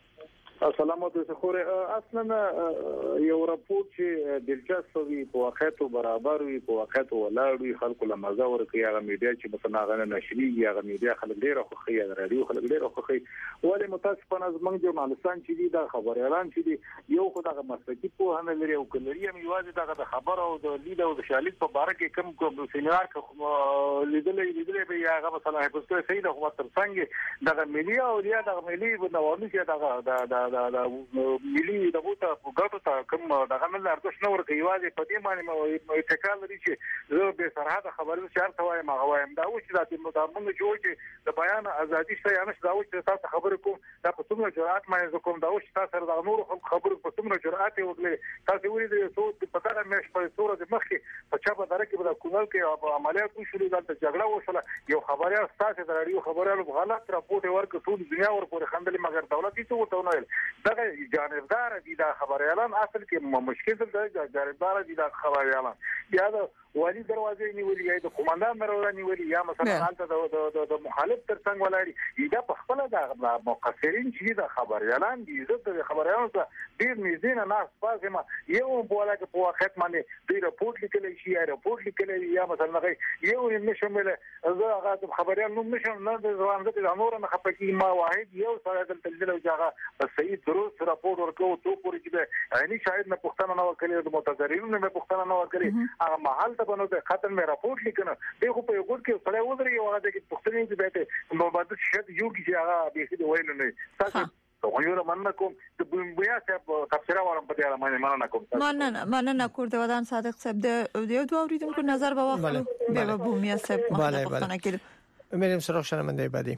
السلام علیکم خوره اصلا یو راپور چې دلچسپ وي په واقعیت برابر وي په واقعیت ولاړ وي خلکو له مزه ورکوي هغه میډیا چې مثلا هغه نشري هغه میډیا خلک ډیر خوخي هغه رادیو خلک ډیر خوخي ولې متاسفانه زمونږ ژورنالستان چې دي د خبريالان چې دي یو خو دغه مسلکي په هنه لري او کلري هم یوازې دغه خبر او د لید او د شالید په باره کې کم کوم سیمینار کې لیدلې لیدلې به هغه مثلا هیڅ څه نه هو تر څنګه دغه ملي او یا دغه ملي بنوامي چې دغه د دا ملي دغه ته ګټه ته کوم دغه مل ارزښت نه ورکوي واځي په دې معنی اتکال لري چې زه به سرحد خبرو شرط وایم هغه وایم دا و چې د مدامن جوړ چې د بیان ازادي شته یا نشته دا و چې تاسو خبرې کوم دا په څومره جرأت مې کوم دا و چې تاسو د نور خبرو په څومره جرأت وکړي تاسو ویل دي چې په تاګه مې په صوره د مخکې په چا په دره کې به کونل کې عملیات وشول دا جګړه وشوله یو خبريال تاسو د رادیو خبريال غلط راپورټ ورکړ ټول دنیا ورپورې خندلې مګر دولت هیڅ ورته نه ویل دغه جانبدار دي دا خبريالان اصل کې مشکل ده جانبدار دي دا خبريالان یا د والی دروازې نیولې یا د قومندان دروازې نیولې یا مثلا حالت د مخالف ترڅنګ ولاړی دا په خپل د مقصرین چې د خبريالان دي عزت د خبريالانو ته ډیر میزینه ناس پاسه ما یو بوله کې په وخت باندې د رپورټ لیکل شي یا رپورټ لیکل یا مثلا یو نشمل زه هغه خبريال نو نشم نه د ځوان د نور نه خپکی ما واحد یو سره د تلجل او ځای صحیح درست رپورټ ورکو ته پوری کې عیني شاید نه پښتنه نو کړی د متظاهرینو نه پښتنه نو کړی هغه محل ته بنو د خاطر مې راپورټ لیکنه دغه په یو ګور کې سره ودرې یو هغه د پښتنې چې به نو بعد شت یو کې هغه به دې ویل نه تاسو خو یو مننه کوم د بیا چې تفسیر ورم په دې اړه باندې مننه کوم مننه مننه کور د ودان صادق صاحب د یو دوه اوریدونکو نظر به واخلو به بومیا صاحب مخه کړو میریم سراغ شنونده بعدی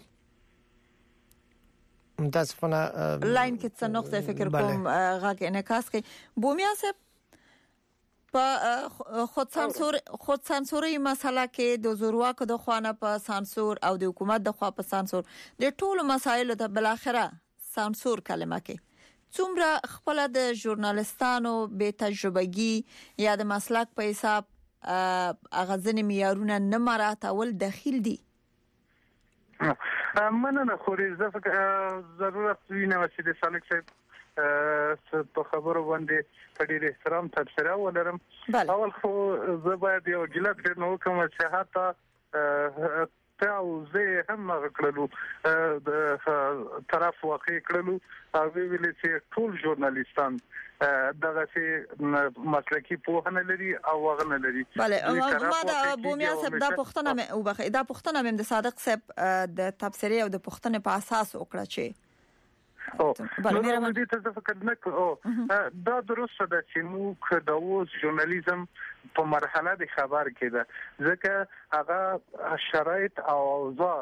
متاسفانه لاین کې څه نقطه فکر کوم غږ انعکاس کوي بومیا صاحب په خود سانسور خود سانسوري مسله کې د زورواکو د خوانه په سانسور او د حکومت د خوا په سانسور د ټولو مسایلو ته بل اخره سانسور کلمه کې څومره خپل د ژورنالستانو به تجربهګي یا د مسلک په حساب اغازن معیارونه نه مراتول داخل دي مننه خو زه فکر ضرورت وینم چې د صالح صاحب په خبرو باندې ډېر احترام تبصره ولرم اول خو زه باید یو جلد نو کوم چې حتی او زه هم غکړلو د طرف واقع کړلو او ویل چې ټول ژورنالستان دغه چې مسلکی په نه لري او وغه نه لري bale ما دا بومیا صاحب دا پښتنه مې او بخې دا پښتنه مې د صادق صاحب د تبصره او د پښتنه په اساس وکړه چې او بلې مې دې ته فکر نه کوم دا درسته ده چې موږ د اوس ژورنالیزم په مرحله د خبر کې ده ځکه هغه شرایط او اوضاع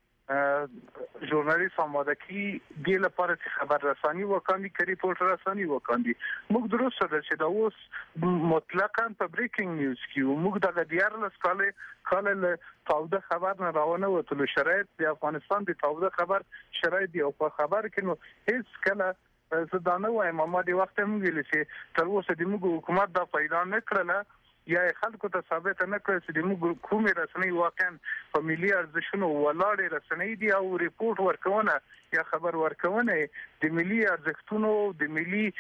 ژورنالیست آماده کی دی لپاره چې خبر رسانی وکاندي کری پورت رسانی وکاندي موږ درسته ده چې دا اوس مطلقاً په بریکینګ نیوز کې موږ د دیار لسکاله کله تاوده خبر نه راونه وته شرایط د افغانستان د تاوده خبر شرایط دی او په خبر کې نو هیڅ کله زدانه وایم ما دی وخت هم ویل چې تر اوسه د موږ حکومت دا پیدا نه کړله یا خلکو ته ثابت نه کړی چې د موږ کومې رسنۍ واقعا په ملي ارزښتونو ولاړې رسنۍ دي او ریپورت ورکونه یا خبر ورکونه د ملي ارزښتونو د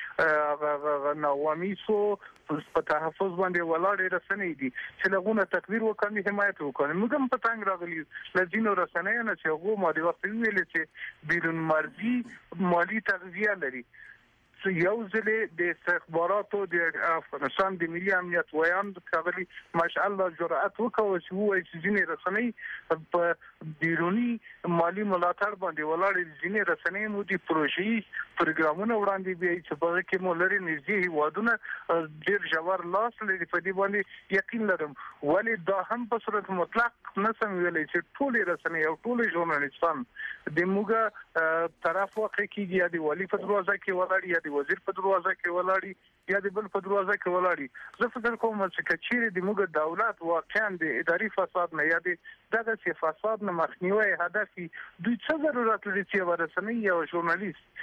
ملي نوامیسو په تحفظ باندې ولاړې رسنۍ دي چې لغونه تکویر وکړي حمایت وکړي موږ هم په تنګ راغلي لږینو رسنۍ نه چې هغه ما دی وخت ویل چې بیرون مرزي مالی تغذیه لري یو ځلې د استخباراتو د افغانستان د ملي امنیت ویان کابلی ماشاءالله جرأت وکړ چې وایي چې ځینې رسنۍ په بیرونی مالی ملاتړ باندې ولاړې ځینې رسنۍ مو دي پروژې پروګرامونه وړاندې بي چې په کې مو لري نږدې هوادونه ډېر ژور لاس لري په دې باندې یقین لرم ولی دا هم په صورت مطلق نه سم ویلې چې ټول رسنۍ او ټول ژورنالیستان د موږ طرف واقع کیږي یا د والی په دروازه کې ولاړ یا د وزیر په دروازه کې ولاړی یا د بل په دروازه کې ولاړی زه فکر کوم چې کچېره د موږ دولت واقعا د اداري فساد نه یا د دغه فساد نه مخنیوي هدف دوی څه ضرورت لري چې ورسنۍ او ژورنالیست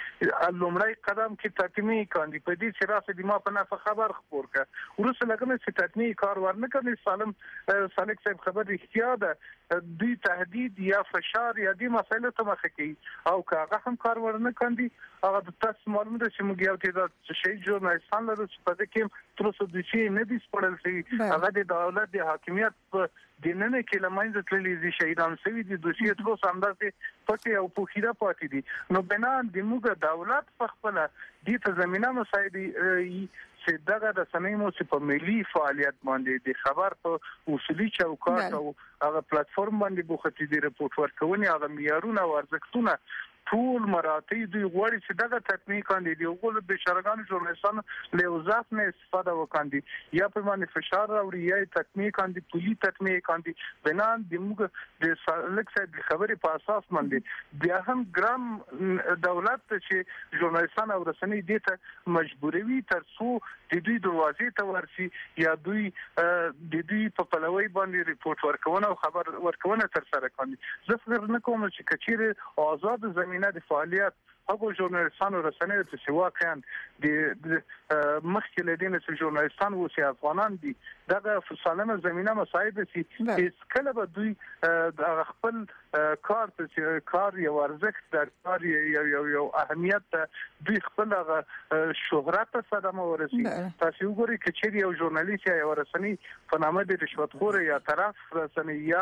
لومړی قدم کې تطمیع کاندي په دې چې راځي د ما په نفع خبر خبر کا ورسره لګنه چې تطمیع کار ورنه کوي سالم سالک صاحب خبر اختیار ده دوی تهدید یا فشار یا دې مسایلو ته مخه کوي او کاغه هم کار ورنه کوي هغه د تاسو معلومه ده چې موږ یو ته شي ژورنالیستان لرو چې په دې کې تر څو د شي نه دي سپړل شي هغه د دولت د حاکمیت په دیننه کې لمانځه تللی دي شهیدان سوي دي دوی تر څو اندازې پټي او پوخیره پاتې دي نو بنا د موږ دولت په خپل دې ته زمينه مساعدي چې دغه د سنیمو چې په ملي فعالیت باندې د خبر په اصولي چوکاټ او هغه پلیټفارم باندې بوختي دي رپورټ ورکونې هغه معیارونه او ارزښتونه ټول مراتب دوی غواړي چې دغه تطمیع کاندي دی وګړو د شرګانو ژورنالیستانو له وزارت نه استفاده وکاندي یا په باندې فشار راوړي یا تطمیع کاندي پولی تطمیع کاندي بنا د موږ د لکه د خبرې په اساس باندې بیا هم ګرام دولت چې ژورنالیستان او رسنۍ دي ته مجبوروي ترڅو د دوی دروازې ته ورسي یا دوی د دوی په پلوي باندې ریپورت ورکونه او خبر ورکونه تر سره کوي زه فکر نه کوم چې کچېره آزاد زمينه د فعالیت هغه ژورنالیستانو رسنۍ چې واقعا د مخکې لدین چې ژورنالیستان او سي افغانان دي دغه سالمه زمينه مساعد شي چې کله به دوی د خپل کار ته کار یو ارزښت در کار یو یو یو اهمیت دوی خپل شهرت صدمه ورسي تاسو وګورئ چې یو ژورنالیست یا رسنۍ په نامه د رشوت خور یا طرف رسنۍ یا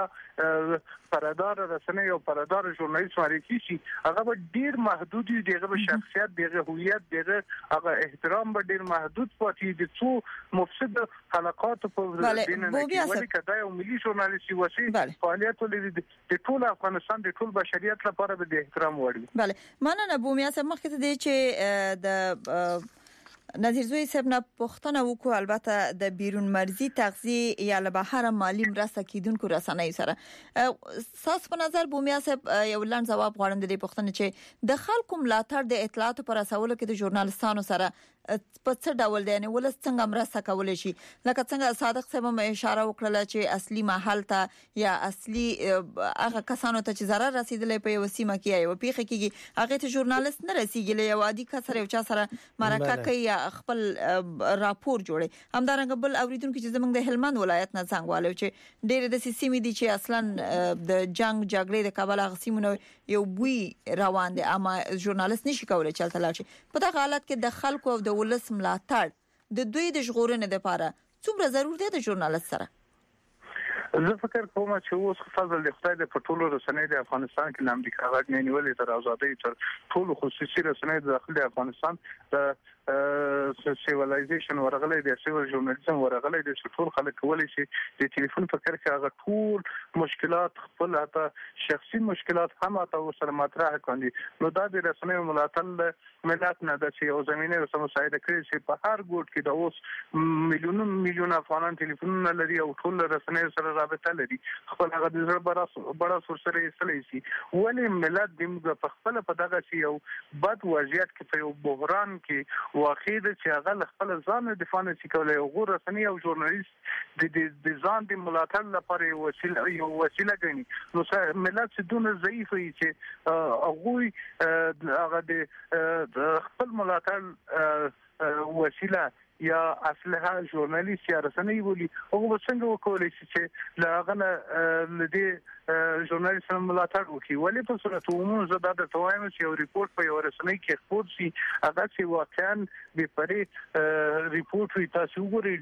پردار رسنۍ او پردار ژورنالیست معرفي شي هغه به ډیر محدود دي دغه شخصیت دغه هویت دغه هغه احترام به ډیر محدود پاتې دي څو مفسد حلقات په دینه کې ولې کدا یو ملي ژورنالیستي وسی فعالیت لري د ټول افغانستان د ټول بشریت لپاره به د احترام وړي بله مننه بومیا صاحب مخکې ته دی چې د نظیر زوی صاحب نه پوښتنه وکړو البته د بیرون مرزي تغذیه یا له بهر مالی مرسته کیدونکو رسنۍ سره تاسو په نظر بومیا صاحب یو لاند جواب غواړم د دې پوښتنې چې د خلکو ملاتړ د اطلاعاتو پر اساسولو کې د ژورنالیستانو سره په څه ډول دی نه ولس څنګه مرسته کولای شي لکه څنګه صادق صاحب هم اشاره وکړه چې اصلي محل ته یا اصلي هغه کسانو ته چې ضرر رسیدلې په یو سیمه کې یو پیخه کېږي هغه ته ژورنالیست نه رسیږي یو عادي کس سره یو چا سره مرکه کوي خپل راپور جوړي همدارنګه بل اوریدونکو چې زمونږ د هلمند ولایت نه څنګه والو چې ډېر د سیمې دي چې اصلا د جنگ جګړې د کابل غسیمونو یو بوی روان دي اما ژورنالیست نشي کولای چلته لاړ شي په دغه حالت کې د خلکو او د ولس ملاتړ د دوی د ژغورنې لپاره څومره ضروري دی د ژورنالیست سره زه فکر کوم چې اوس فضل د خدای د پټولو رسنۍ د افغانستان کې د امریکا غږ نه نیولې تر ازادۍ تر ټول خصوصي رسنۍ د داخلي افغانستان د سیویلایزیشن ورغلې د سیویل ژورنالیزم ورغلې د ټول خلک کولای شي د ټلیفون فکر کې هغه ټول مشکلات خپل اته شخصي مشکلات هم اته سره مطرح کړي نو دا د رسنۍ ملاتړ ملت نه د یو زمينه سره مساعده کړي چې په هر ګوټ کې د اوس میلیونونو میلیون افغانان ټلیفونونه لري او ټول رسنۍ سره رابطه لري خپل هغه د زړه بڑا بڑا سره استلې شي ولې ملت د په خپل په دغه شی یو بد وضعیت کې په یو بحران کې واقع دي چې هغه خپل ځان دفاع نه کوي او غوړ رسنۍ او ژورنالیست د د ځان د ملاتړ لپاره یو وسیله یو وسیله غني نو ملت چې دونه ضعیف وي چې هغه هغه د خپل ملاتړ وسیله یا اصله ژورنالیست یا رسنۍ ولي هغه څنګه وکولای شي چې لاغه لدی ژورنالیست ملاتړ وکړي ولې په صورت عمومي زه دا د توایم چې یو ریپورت په یو رسنۍ کې خپور شي هغه چې واقعا به پرې ریپورت وي تاسو وګورئ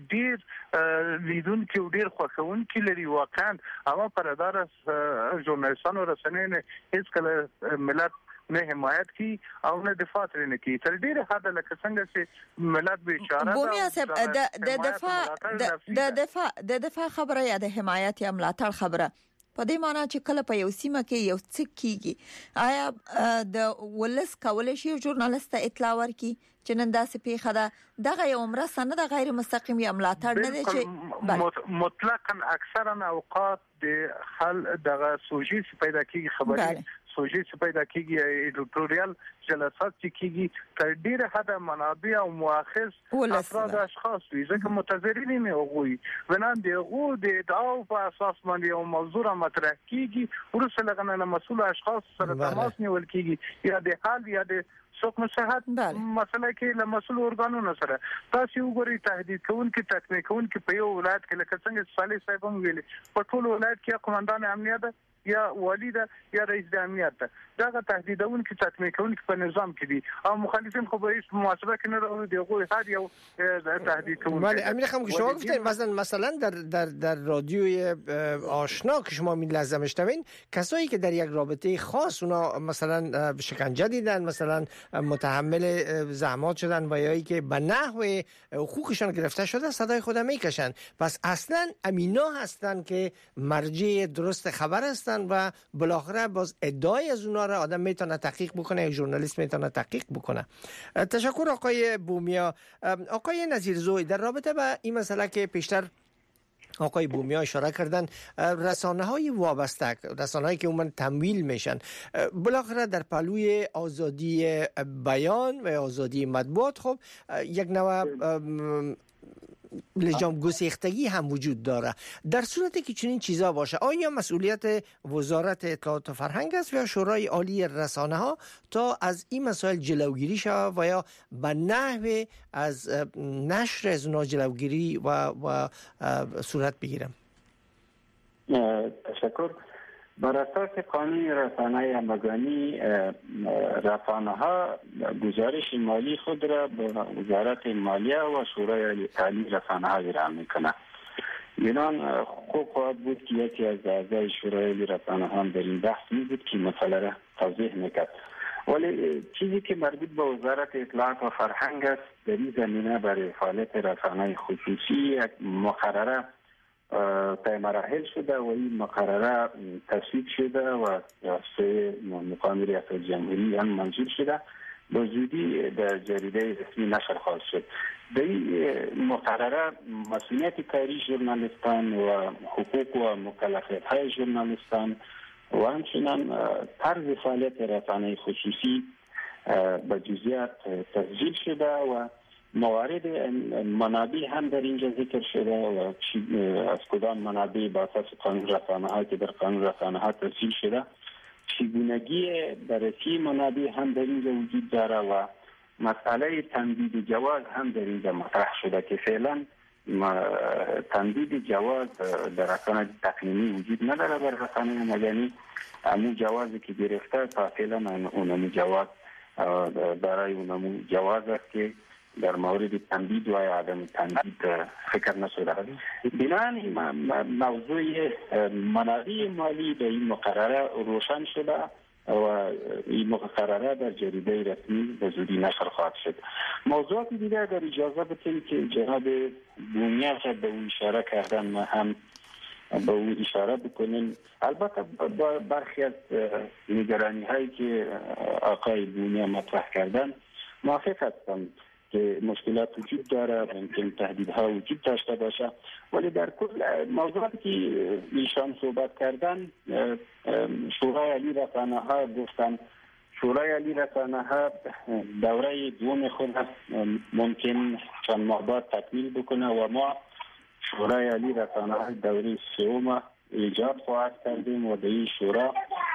ډیر لیدونکو ډیر خوښونکي لري واقعا اما پردار ژورنالیستانو رسنۍ نه هیڅ کله ملت نه حمایت کی او نه دفاع ترنه کی تر ډیره حد لکه څنګه چې ملت به اشاره بومیا صاحب د د دفاع د دفاع د دفاع خبره یا د حمایت یا ملاتړ خبره په دې معنی چې کله په یو سیمه کې یو څه کیږي آیا د ولس کولای شي ژورنالیست اطلاع ورکړي چې نن داسې پیښه ده دغه یو مرسته نه د غیر مستقیم یا ملاتړ نه دي چې مطلقاً اکثرا اوقات د حل دغه سوژي پیدا کیږي خبري سوژي پیدا کیږي ایډیټوریال جلسات چې کیږي تر ډیره حد منابع او مؤخذ افراد اشخاص وي ځکه متضررین نه وغوي ونان دی غو د داو په اساس باندې یو موضوع مطرح کیږي ورسره لغنه مسؤل اشخاص سره تماس نیول کیږي یا د حال یا د حقوق صحت مسله کې له مسؤل ارګانونو سره تاسو وګورئ تهدید کوونکي تکمیل کوونکي په یو ولایت کې لکه څنګه صالح صاحب هم ویلي په ټول ولایت کې قومندان امنیت یا والی ده یا رئیس د امنیت ده دا تهدیدونکي تکمیل کوونکي په نظام کې دي او مخالفین خو به هیڅ محاسبه کې نه راوړي دغه هر یو تهدید کوونکی ولی امیر خانم شما گفتین مثلا مثلا در در در رادیوی آشنا که شما می لحظه میشنوین کسایی که در یک رابطه خاص اونا مثلا شکنجه دیدن مثلا متحمل زحمات شدن و یا که به نحو حقوقشان گرفته شده صدای خود میکشن پس اصلا امینا هستن که مرجع درست خبر هستن و بالاخره باز ادعای از اونا را آدم میتونه تحقیق بکنه یا ژورنالیست میتونه تحقیق بکنه. تشکر آقای بومیا. آقای نظیرزوی در رابطه با این مسئله که پیشتر آقای بومیا اشاره کردن رسانه های وابسته رسانه هایی که عموما تمویل میشن بالاخره در پهلوی آزادی بیان و آزادی مطبوعات خب یک نوع لجام گسیختگی هم وجود داره. در صورتی که چنین چیزا باشه آیا مسئولیت وزارت اطلاعات و فرهنگ است یا شورای عالی رسانه ها تا از این مسائل جلوگیری شود و یا به نحو از نشر از اونا جلوگیری و و صورت بگیرم؟ تشکر. بر اساس قانون رسانه مدنی رسانه ها گزارش مالی خود را به وزارت مالیه و شورای عالی رسانه ها ارائه میکنه. اینان خوب خواهد بود که یکی از اعضای شورای عالی رسانه ها در این بحث می بود که مسئله را توضیح میکرد. ولی چیزی که مربوط به وزارت اطلاعات و فرهنگ است در این زمینه برای فعالیت رسانه خصوصی یک مقرره طی مراحل شده و این مقرره تصویب شده و سه مقام ریاست جمهوری هم منظور شده به زودی در جریده رسمی نشر خواهد شد. در این مقرره مسئولیت کاری ژورنالیستان و حقوق و مکلفیت های ژورنالیستان و همچنین طرز فعالیت رسانه خصوصی به جزئیات تسجیل شده و موارد منابع هم در اینجا ذکر شده و از کدام منابع با اساس قانون رسانه ها که در قانون رسانه ها تفصیل شده چگونگی بررسی منابع هم در اینجا وجود داره و مسئله تمدید جواز هم در اینجا مطرح شده که فعلا تمدید جواز در رسانه تقنینی وجود نداره بر رسانه مدنی. امو جوازی که گرفته تا فعلا اونمو جواز برای اونمو جواز است که در مورد تمدید و عدم تمدید فکر نشده. بنابراین موضوع منابع مالی به این مقرره روشن شده و این مقرره در جریده رسمی به زودی نشر خواهد شد. موضوعات دیگر در اجازه بدید که جناب بومیا به او اشاره کردن ما هم به او اشاره بکنیم. البته با برخی از نگرانی هایی که آقای بومیا مطرح کردن موافق هستم که مشکلات وجود داره، ممکن تهدیدها وجود داشته باشه، ولی در کل موضوعاتی که ایشان صحبت کردن شورای عالی رسانه ها گفتن شورای عالی رسانه ها دوره دوم خود ممکن چند ماه بعد تکمیل بکنه و ما شورای عالی رسانه ها دوره سوم ایجاد خواهد کردیم و در این شورا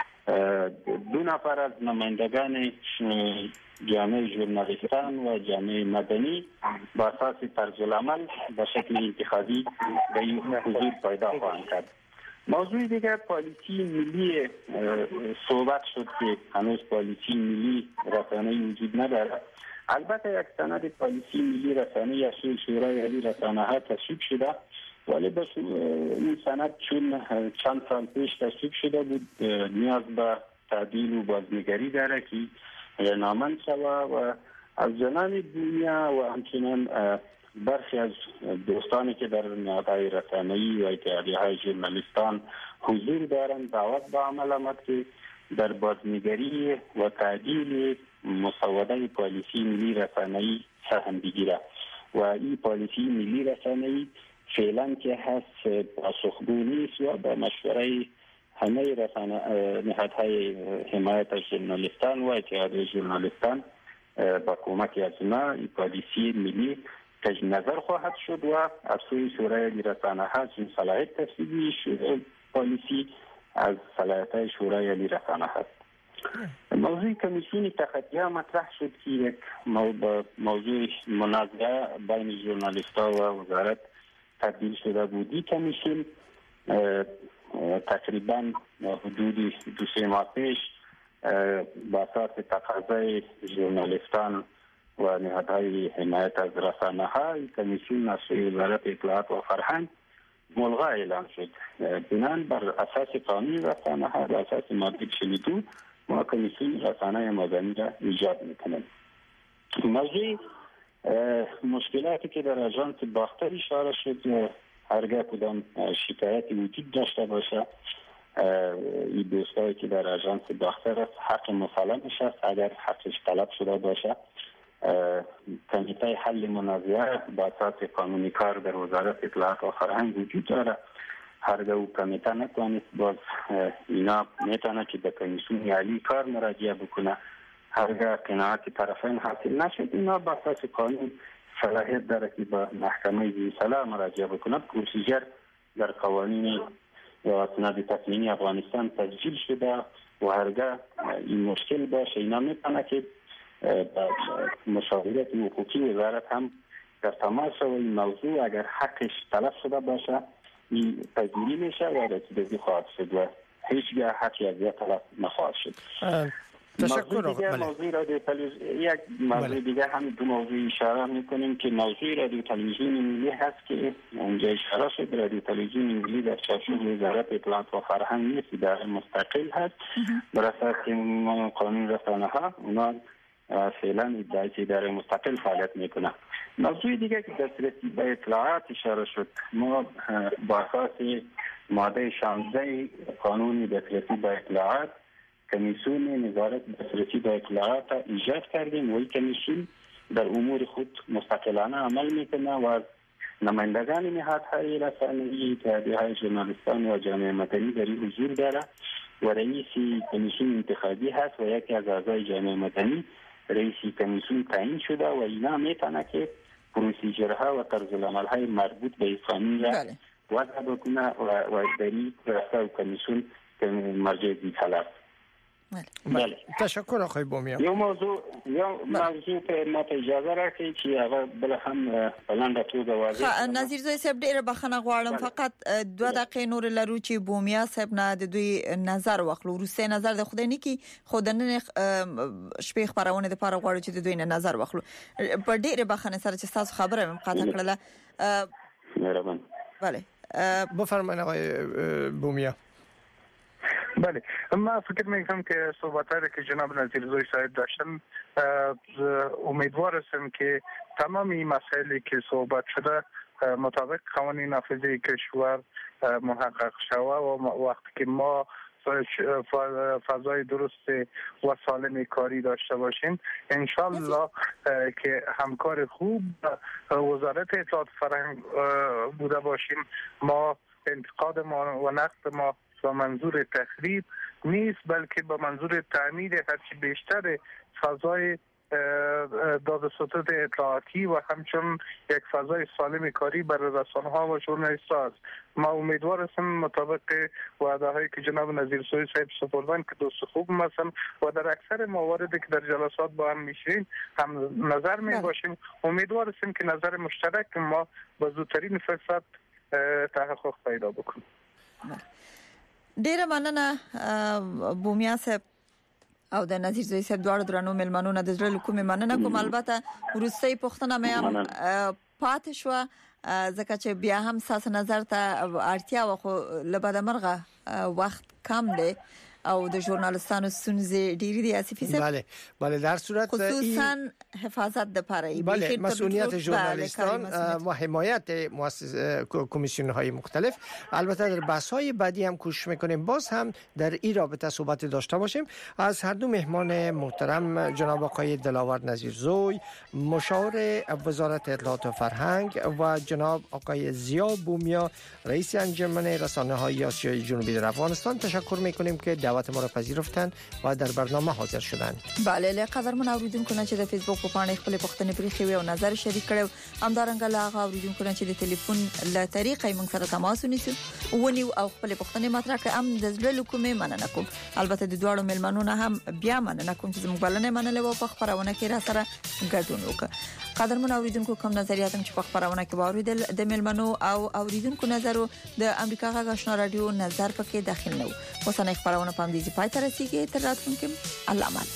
دو نفر از نمایندگان جامعه ژورنالیستان و جامعه مدنی با اساس طرز العمل به شکل انتخابی به این حضور پیدا خواهند کرد. موضوع دیگر پالیسی ملی صحبت شد که هنوز پالیسی ملی رسانه‌ای وجود نداره. البته یک سند پالیسی ملی رسانه‌ای از شورای عالی رسانه ها تصویب شده، ولی بس این سند چون چند سال پیش تصویب شده بود نیاز به تعدیل و بازنگری داره که نامن شوه و از جناب بومیا و همچنین برخی از دوستانی که در نهادهای رسانه‌ای و اتحادیه‌های ژورنالیستان حضور دارند دعوت به عمل آمد که در بازنگری و تعدیل مسوده پالیسی ملی رسانه‌ای سهم بگیره و این پالیسی ملی رسانه‌ای فعلا که هست پاسخگو نیست و به مشوره همه رسانه نهادهای حمایت از ژورنالیستان و اتحادیه ژورنالیستان با کمک از ما این پالیسی ملی تجدید نظر خواهد شد و از سوی شورای عالی رسانه ها چون صلاحیت تصویبی پالیسی از صلاحیت شورای عالی رسانه هست. موضوع کمیسیون تخطیه مطرح شد که یک موضوع منازعه بین ژورنالیست‌ها و وزارت تبدیل شده بودی. کمیسیون تقریبا حدود دو سه ماه پیش با اساس تقاضای ژورنالیستان و نهادهای حمایت از رسانه‌ها کمیسیون مسئول وزارت اطلاعات و فرهنگ ملغا اعلام شد. بنابراین بر اساس قانون رسانه‌ها بر اساس ماده چهل و دو ما کمیسیون رسانه مدنی را ایجاد می‌کنیم. موضوع مشکلاتی که در آژانس باختر اشاره شد، هرگاه کدام شکایتی وجود داشته باشه این دوستایی که در آژانس باختر است حق مسلمش است. اگر حقش طلب شده باشه کمیته حل منازعه با اساس قانونی کار در وزارت اطلاعات و فرهنگ وجود داره. هرگاه او کمیته نتوانست باز اینا میتونه که به کمیسیون عالی کار مراجعه بکنه. هرگاه قناعت طرفین حاصل نشد اینا با اساس قانون صلاحیت داره که به محکمه ذی صلاح مراجعه بکنه. پروسیجر در قوانین و اسناد تصمیمی افغانستان تسجیل شده و هرگاه این مشکل باشه اینا میتونه که مشاورت حقوقی وزارت هم در تماس و این موضوع اگر حقش طلب شده باشه این پذیری میشه و رسیدگی خواهد شد و هیچگاه حقی از طلب نخواهد شد. تشکر آقا. موضوع رادیو تلویزیون یک موضوع دیگه هم دو موضوع اشاره میکنیم که موضوع رادیو تلویزیون ملی هست که اونجا اشاره شد. رادیو تلویزیون ملی در چارچوب وزارت اطلاعات و فرهنگ نیست، اداره مستقل هست. بر اساس قانون رسانه‌ها اونا فعلا ادعای اداره مستقل فعالیت میکنه. موضوع دیگه که دسترسی به اطلاعات اشاره شد، ما با اساس ماده شانزده قانون دسترسی به اطلاعات کمیسیون نظارت دسترسی به اطلاعات ایجاد کردیم و این کمیسیون در امور خود مستقلانه عمل میکنه و از نمایندگان نهادهای رسانه‌ای، اتحادیه‌های ژورنالیستان و جامعه مدنی در این حضور داره و رئیس کمیسیون انتخابی هست و یکی از اعضای جامعه مدنی رئیس کمیسیون تعیین شده و اینا میتونه که پروسیجرها و طرزالعمل‌های مربوط به قانون را وضع بکنه و در این راستا کمیسیون مرجع طلب. بله. تشکر آقای بومیا. یو موضوع یو موضوع که ما ته اجازه راکړئ چې هغه بل هم بلنده توګه واضح. نظیر زوی صاحب ډیره بخښنه غواړم فقط دوه دقیقې نور لرو چې بومیا صاحب نه د دوی نظر واخلو. وروسته نظر د خدای نه کی خودنه شپې خبرونه د پاره غواړو چې د دوی نه نظر واخلو. په ډیره بخښنه سره چې تاسو خبره مم قاطع کړله. مهربان. بله. بفرمایید آقای بومیا. بله، من فکر میکنم که صحبت‌هایی که جناب نظیر زوی صاحب داشتن امیدوار هستم که تمام این مسائلی که صحبت شده مطابق قوانین نافذه کشور محقق شود و وقتی که ما فضای درست و سالم کاری داشته باشیم انشالله که همکار خوب وزارت اطلاعات فرهنگ بوده باشیم. ما انتقاد ما و نقد ما با منظور تخریب نیست بلکه با منظور تعمیر هرچی بیشتر فضای دادستان اطلاعاتی و همچنین یک فضای سالم کاری برای رسانه‌ها و ژورنالیست‌ها است. ما امیدوار هستیم مطابق وعده‌هایی که جناب نظیر زوی صاحب سپردن که دوست خوب هستن و در اکثر مواردی که در جلسات با هم میشیم هم نظر میباشیم. امیدوار هستیم که نظر مشترک ما با زودترین فرصت تحقق پیدا بکنه. ډیره مننه بومیا صاحب او د نظیر زوی صاحب دواړو درنو ملمنو نه د زړه کومې مننه کوم. البته وروستۍ پوښتنه مې هم پاتې شو ځکه چې بیا هم ساس نظر ته اړتیا و خو لبد مرغه وخت کم دی او د ژورنالیستانو ستونزې ډېری دي اسفي صاحب. بله بله در صورت خصوصا حفاظت د پاره بله مسئولیت ژورنالیستان و حمایت مؤسسه کمیسیون های مختلف. البته در بحث های بعدی هم کوشش میکنیم باز هم در این رابطه صحبت داشته باشیم. از هر دو مهمان محترم جناب آقای دلاور نظیر زوی مشاور وزارت اطلاعات و فرهنگ و جناب آقای ضیا بومیا رئیس انجمن رسانه های آسیای جنوبی در افغانستان تشکر میکنیم که دعوت ما را پذیرفتند و در برنامه حاضر شدند. بله له قدرمن اوریدونکو نه چې د فیسبوک په پاڼه خپل پښتنې پریخي او نظر شریک کړو همدارنګه لا هغه اوریدونکو نه چې د ټلیفون له طریقې موږ سره تماس ونیسو ونیو او خپل پښتنې مطرح کړم د زړه کومې مننه کوم. البته د دوړو ملمنو نه هم بیا مننه کوم چې موږ بلنه منلې و په خبرونه کې را سره ګډون وکړه. قدرمن اوریدونکو کوم نظریات چې په خبرونه کې واوریدل د ملمنو او اوریدونکو نظر د امریکا غږ آشنا رادیو نظر پکې داخل نه و. اوسنۍ خبرونه په دې ځای ته رسیدي. تر راتلونکي الله امان.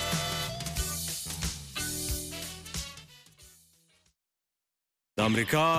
امریکا